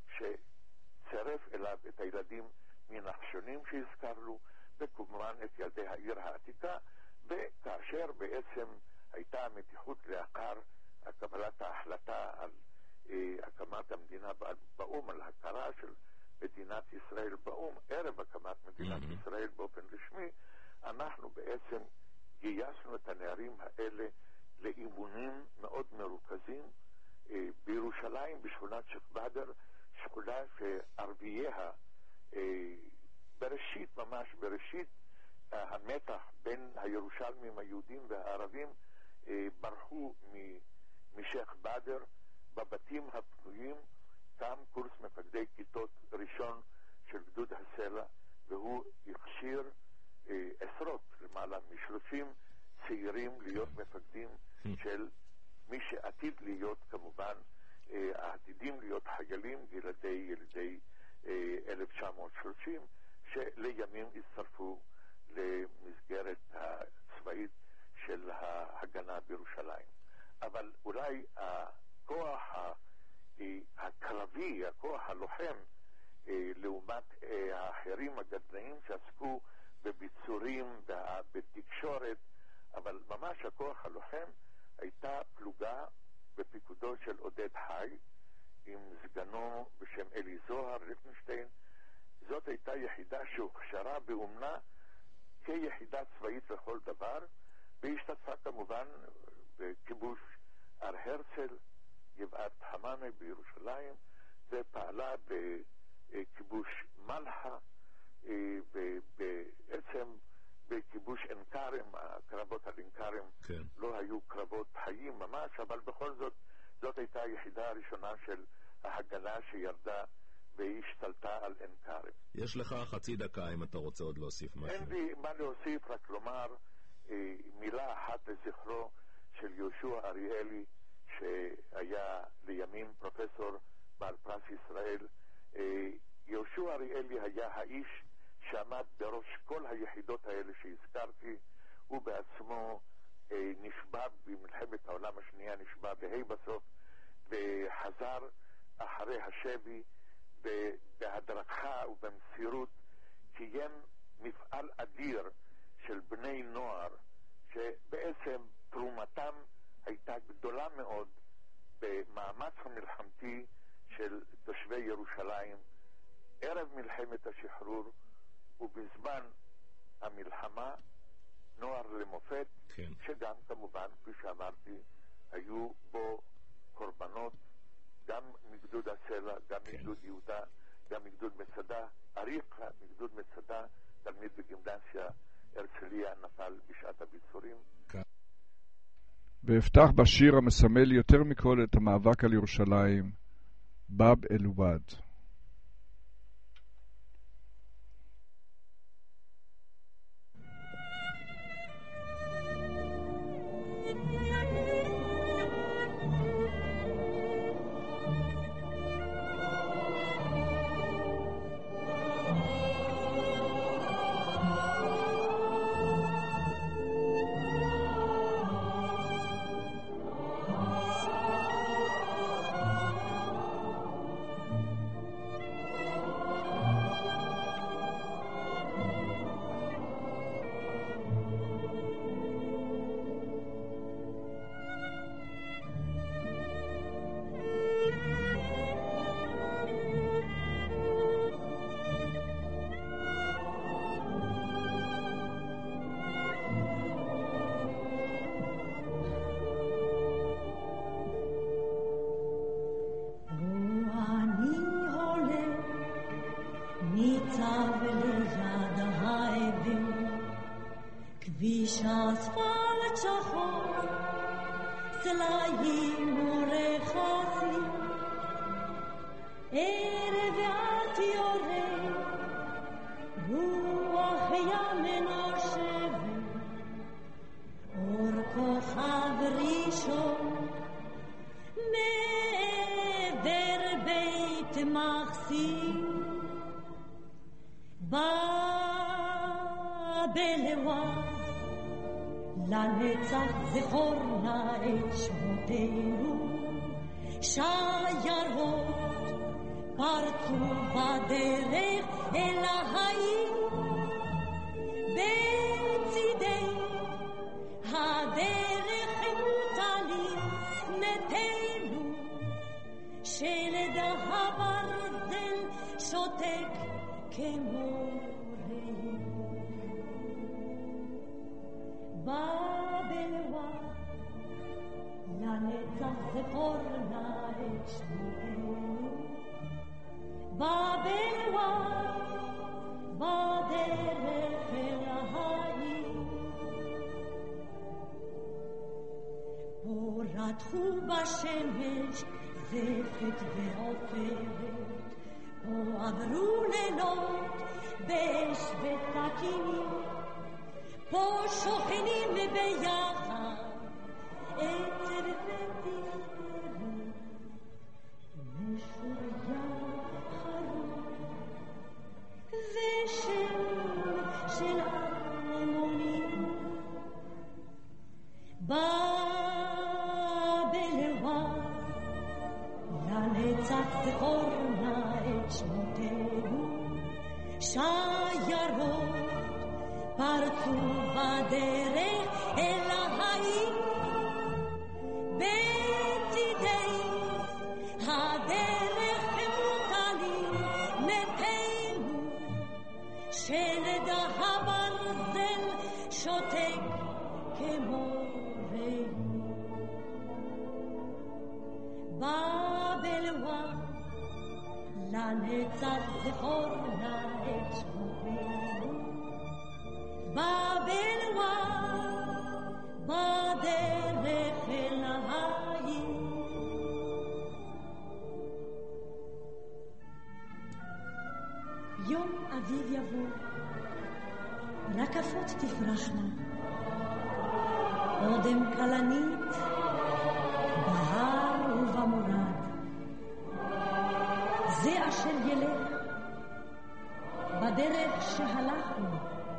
שצרף אליו את הילדים מנחשונים שהזכרנו, וכמובן את ילדי העיר העתיקה, וכאשר בעצם הייתה המתיחות לאחר קבלת ההחלטה על אה, הקמת המדינה באום, על הכרה של מדינת ישראל באום, ערב הקמת מדינת mm-hmm. ישראל באופן רשמי, אנחנו בעצם גייסנו את הנערים האלה לאימונים מאוד מרוכזים אה, בירושלים, בשכונת שייח' באדר, שכונה שערבייה אה, בראשית, ממש בראשית אה, המתח בין הירושלמים היהודים והערבים, אה, ברחו מ- משייח' באדר. בבתים הפנויים קם קורס מפקדי כיתות ראשון של גדוד הסלע, והוא הכשיר אה, עשרות, למעלה משלושים צעירים להיות מפקדים של מי שעתיד להיות כמובן אה, העתידים להיות חיילים ילדי ילדי אה, אלף תשע מאות שלושים, שלימים הצטרפו למסגרת הצבאית של ההגנה בירושלים. אבל אולי הכוח הקרבי, הכוח הלוחם, לעומת האחרים הגדלאים שעסקו בביצורים ובתקשורת, אבל ממש הכוח הלוחם הייתה פלוגה בפיקודו של עודד חי עם סגנו בשם אלי זוהר ליכטנשטיין. זאת הייתה יחידה שהוכשרה באומנה כיחידה צבאית לכל דבר, והשתתפה כמובן בכיבוש הר הרצל, גבעת חמאמה בירושלים, ופעלה בכיבוש מלחה, ובעצם בכיבוש אנקרם. הקרבות על אנקרם כן. לא היו קרבות חיים ממש, אבל בכל זאת זאת הייתה היחידה הראשונה של ההגנה שירדה והשתלטה על אנקרם. יש לך חצי דקה אם אתה רוצה עוד להוסיף משהו. אין לי מה להוסיף, רק לומר אה, מילה אחת לזכרו של יהושע אריאלי, שהיה לימים פרופסור בעל פרס ישראל. אה, יהושע אריאלי היה האיש שעמד בראש כל היחידות האלה שהזכרתי. הוא בעצמו אה, נשבע במלחמת העולם השנייה, נשבע בהי בסוף, וחזר אחרי השבי בהדרכה ובמסירות, קיים מפעל אדיר של בני נוער, שבעצם תרומתם הייתה גדולה מאוד במאמץ המלחמתי של תושבי ירושלים ערב מלחמת השחרור ובזמן המלחמה. נוער למופת, כן. שגם כמובן, כפי שאמרתי, היו בו קורבנות, גם מגדוד הסלע, גם כן. מגדוד יהודה, גם מגדוד מצדה. אריק מגדוד מצדה, תלמיד בגימנסיה הרצליה, נפל בשעת הביצורים. כן. ואפתח בשיר המסמל יותר מכל את המאבק על ירושלים, בב אל-ובד. לנצח זכור נא את שמותינו, שיירות פרצו בדרך אל העיר, בצידי הדרך כמו ראינו. בבלווה לנצח זכור נא את שמותינו. בבלווה בדרך אל העיר. פה רתחו בשמש זפת ועופרת, פה עברו לילות באש וסכינים, פה שוכנים ביחד עצר ותזכרו משויה חרוב ושם של המונים. בבלווה לנצח זכור נא את שמותינו. שיירות פרצו בדרך אל העיר, בצידי הדרך מוטלים מתינו. שלד הברזל שותק כמו ראינו. בבלווה לנצח זכור נא את שמותינו. בבלווה בדרך אל העיר. יום אביב יבוא, רקפות תפרחנה, אודם כלנית בהר ובמורד. זה אשר ילך בדרך שהלכנו,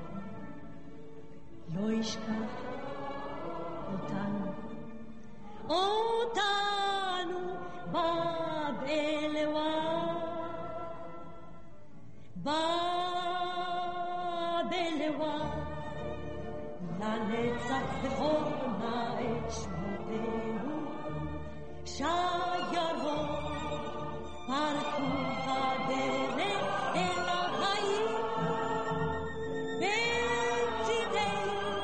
לא ישכח אותנו, אותנו בבלווה. בבלווה לנצח זכור נא את שמותינו. שיירות פרצו בדרך אל העיר, בצידי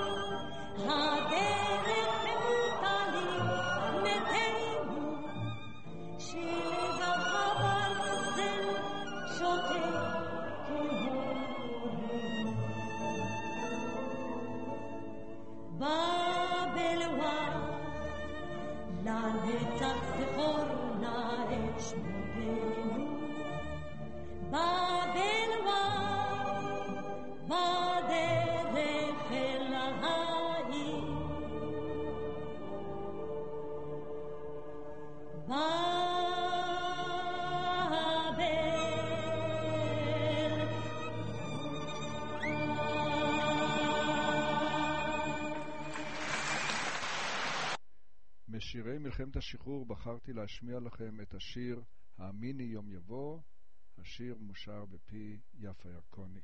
הדרך מוטלים מתינו. שלד הברזל שותק כמו ראינו. בבלווה לנצח זכור נא את שמותינו. בבלווה בדרך אל העיר. משירי מלחמת השחרור בחרתי להשמיע לכם את השיר האמיני יום יבוא. השיר מושר בפי יפה ירקוני.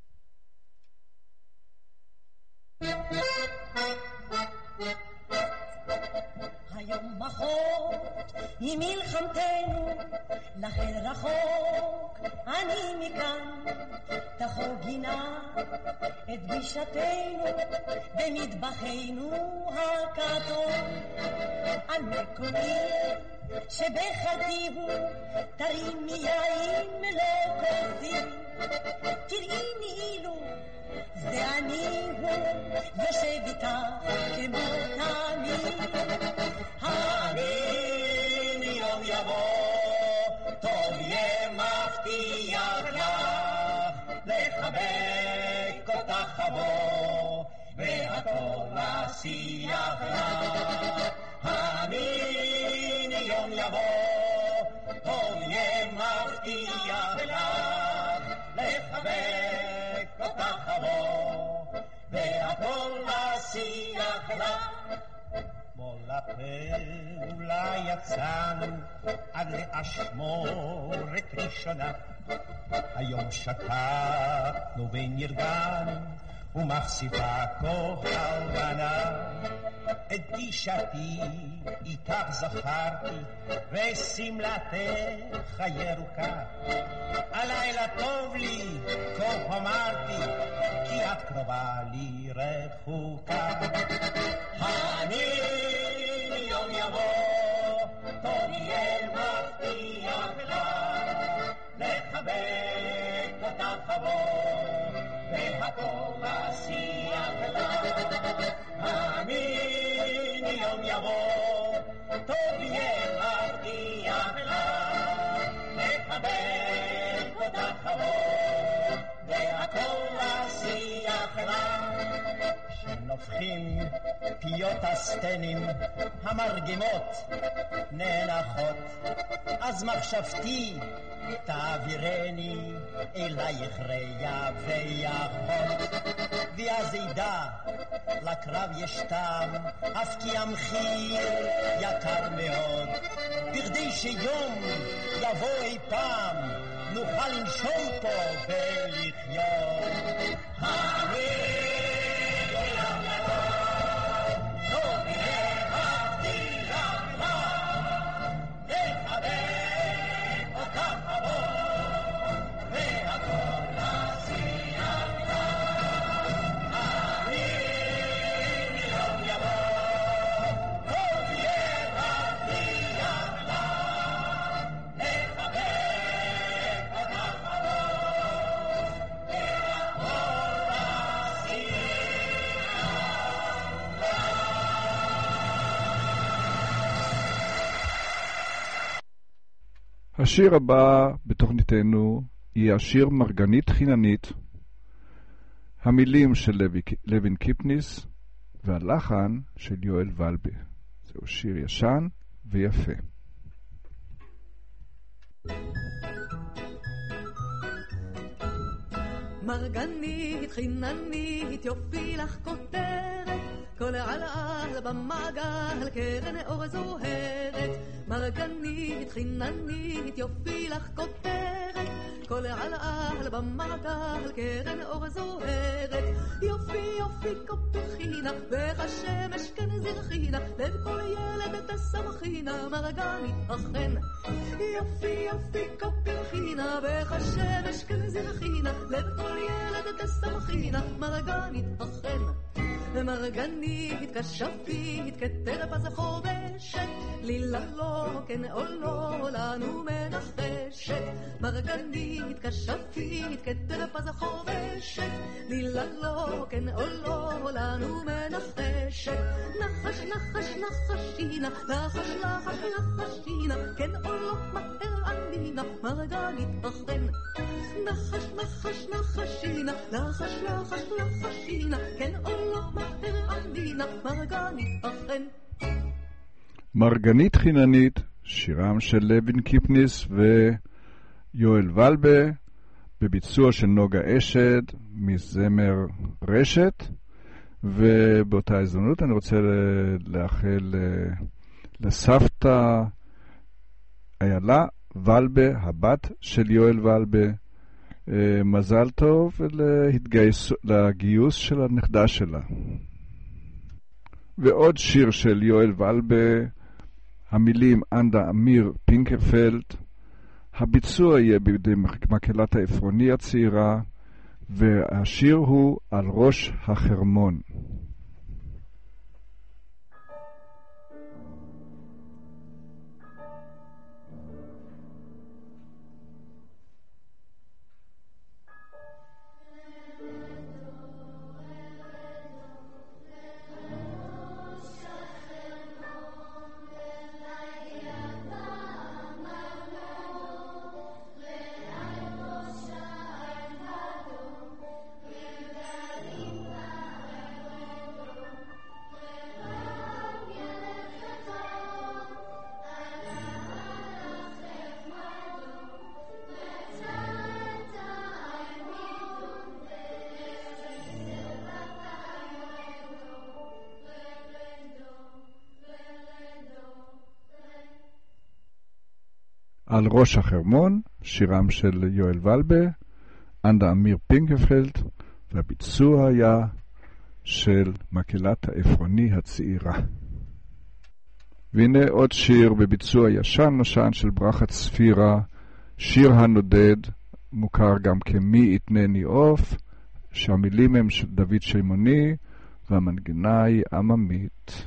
היום אחות היא מלחמתנו, לכן רחוק אני מכאן. תחוגינה את פגישתנו במטבחנו הכתום. על מקומי שבחרתי הוא תרים מיין מלא כוסי. תראי נעילו זה אני הוא יושב איתך כמו תמיד. האמיני יום יבוא טוב יהיה מבטיח לך, לחבק אותך אבוא והכל להשיח לך. האמיני יום יבוא טוב יהיה מבטיח לך, לחבק אותך אבוא והכל להשיח לך. לפעולה יצאנו עד לאשמורת ראשונה, היום שתקנו ונרגענו ומחשיפה כהלבנה. את גישתי איתך זכרתי, ושמלתך ירוקה. הלילה טוב לי, כה אמרתי, כי את קרובה לי רחוקה. אני יום יבוא, טוב יהיה מבטיח לה, לחבק אותך חבור, והכל אשיח לה. אני יום יבוא, טוב יהיה מבטיח לה, לחבק אותך חבור, והכל אשיח לה. כשנופחים פיות הסטנים המרגמות נאנחות, אז מחשבתי תעבירני אלייך ריה ויחות. ואז ידע לקרב יש טעם, אף כי המחיר יקר מאוד, בכדי שיום יבוא אי פעם נוכל לנשום פה ולחיות. השיר הבא בתוכניתנו יהיה השיר מרגנית חיננית, המילים של לוי, לוין קיפניס והלחן של יואל ולבה. זהו שיר ישן ויפה. מרגנית חיננית יופי לך כותרת, כל על במעגל קרן אור זוהרת. מרגנית חיננית יופי לך כותרת, כל על במעגל קרן אור זוהרת. יופי יופי כופחינה ואיך השמש כן זרחינה, לב כל ילד תשמחינה מרגנית אכן. יופי יופי כופחינה ואיך השמש כן זרחינה, לב כל ילד תשמחינה מרגנית אכן. מרגנית כשפית כתרפה זה חובשת, לילה לא כן או לא לנו מנחשת. מרגנית כשפית כתרפה זה חובשת, לילה לא כן או לא לנו מנחשת. נחש נחש נחשינה, נחש לחש לחשינה, כן או לא מהר ענינה מרגנית אכן. נחש נחש נחשינה, נחש לחש לחשינה, כן או לא מהר ענינה מרגנית אכן. מרגנית חיננית, שירם של לוין קיפניס ויואל ולבה, בביצוע של נוגה אשד מזמר רשת. ובאותה הזדמנות אני רוצה לאחל לסבתא איילה ולבה, הבת של יואל ולבה, מזל טוב לגיוס של הנכדה שלה. ועוד שיר של יואל ולבה, המילים אנדה אמיר פינקפלד, הביצוע יהיה בידי מקהלת העפרוני הצעירה, והשיר הוא על ראש החרמון. על ראש החרמון, שירם של יואל ולבה, אנדה אמיר פינקפלד, והביצוע היה של מקהלת העפרוני הצעירה. והנה עוד שיר בביצוע ישן נושן של ברכה צפירה, שיר הנודד, מוכר גם כמי יתנני עוף, שהמילים הם של דוד שימוני והמנגינה היא עממית.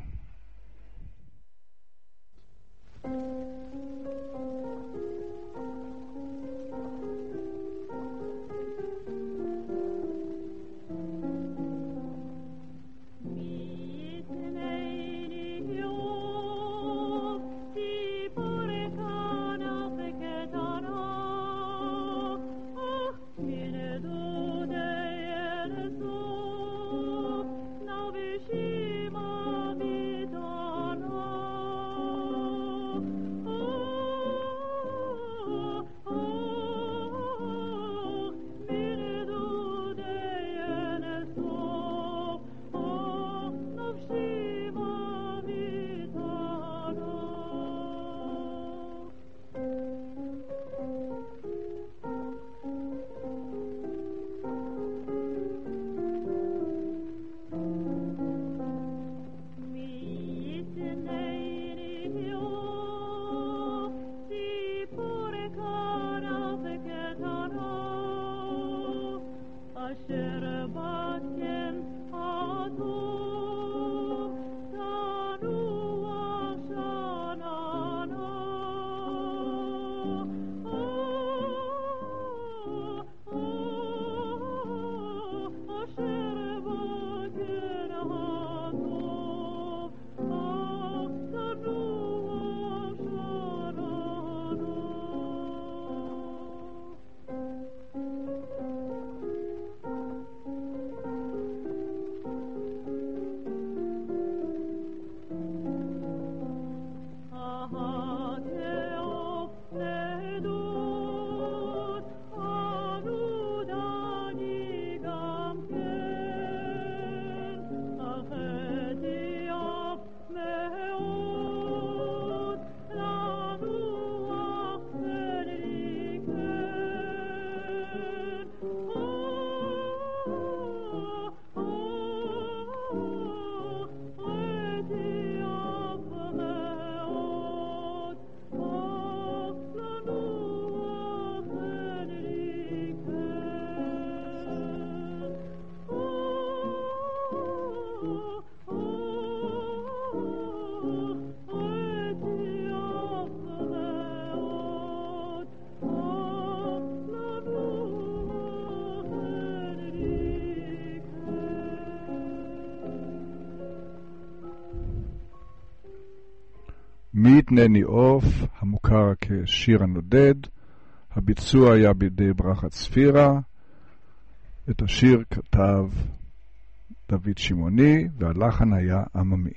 מי יתנני עוף, המוכר כשיר הנודד, הביצוע היה בידי ברכה צפירה, את השיר כתב דוד שימוני והלחן היה עממי.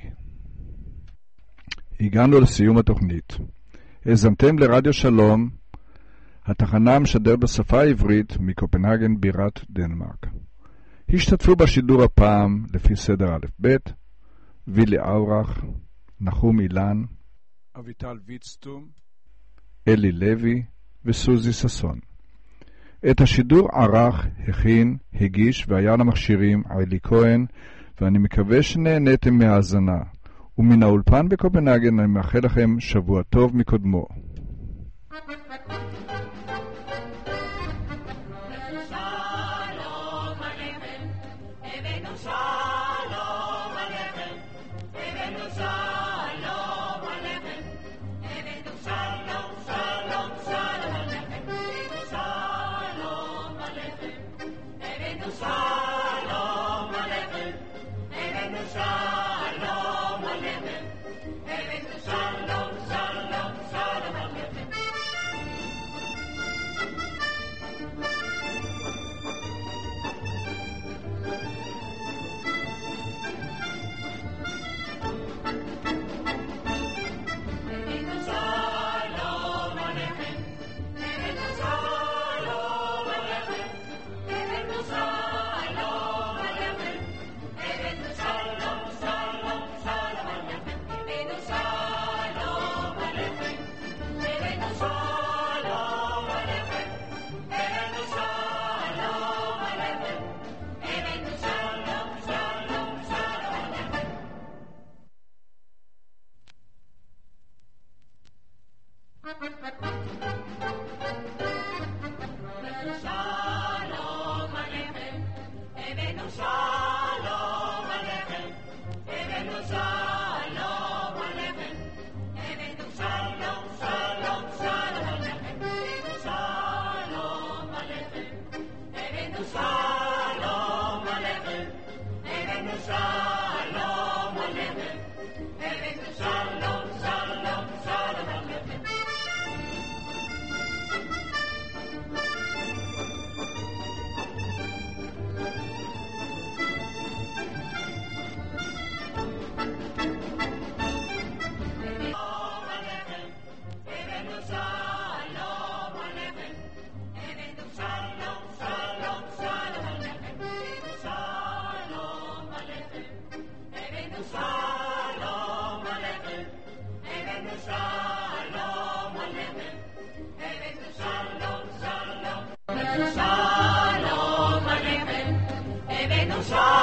הגענו לסיום התוכנית. האזנתם לרדיו שלום, התחנה משדר בשפה העברית מקופנהגן בירת דנמרק. השתתפו בשידור הפעם לפי סדר א' ב' וילי אורח, נחום אילן, אביטל ויצטום, אלי לוי וסוזי ססון. את השידור ערך, הכין, הגיש והיה למכשירים עלי כהן, ואני מקווה שנהניתם מהאזנה. ומן האולפן בקופנהגן אני מאחל לכם שבוע טוב מקודמו. Shalom Aleichem, Evenu Shalom.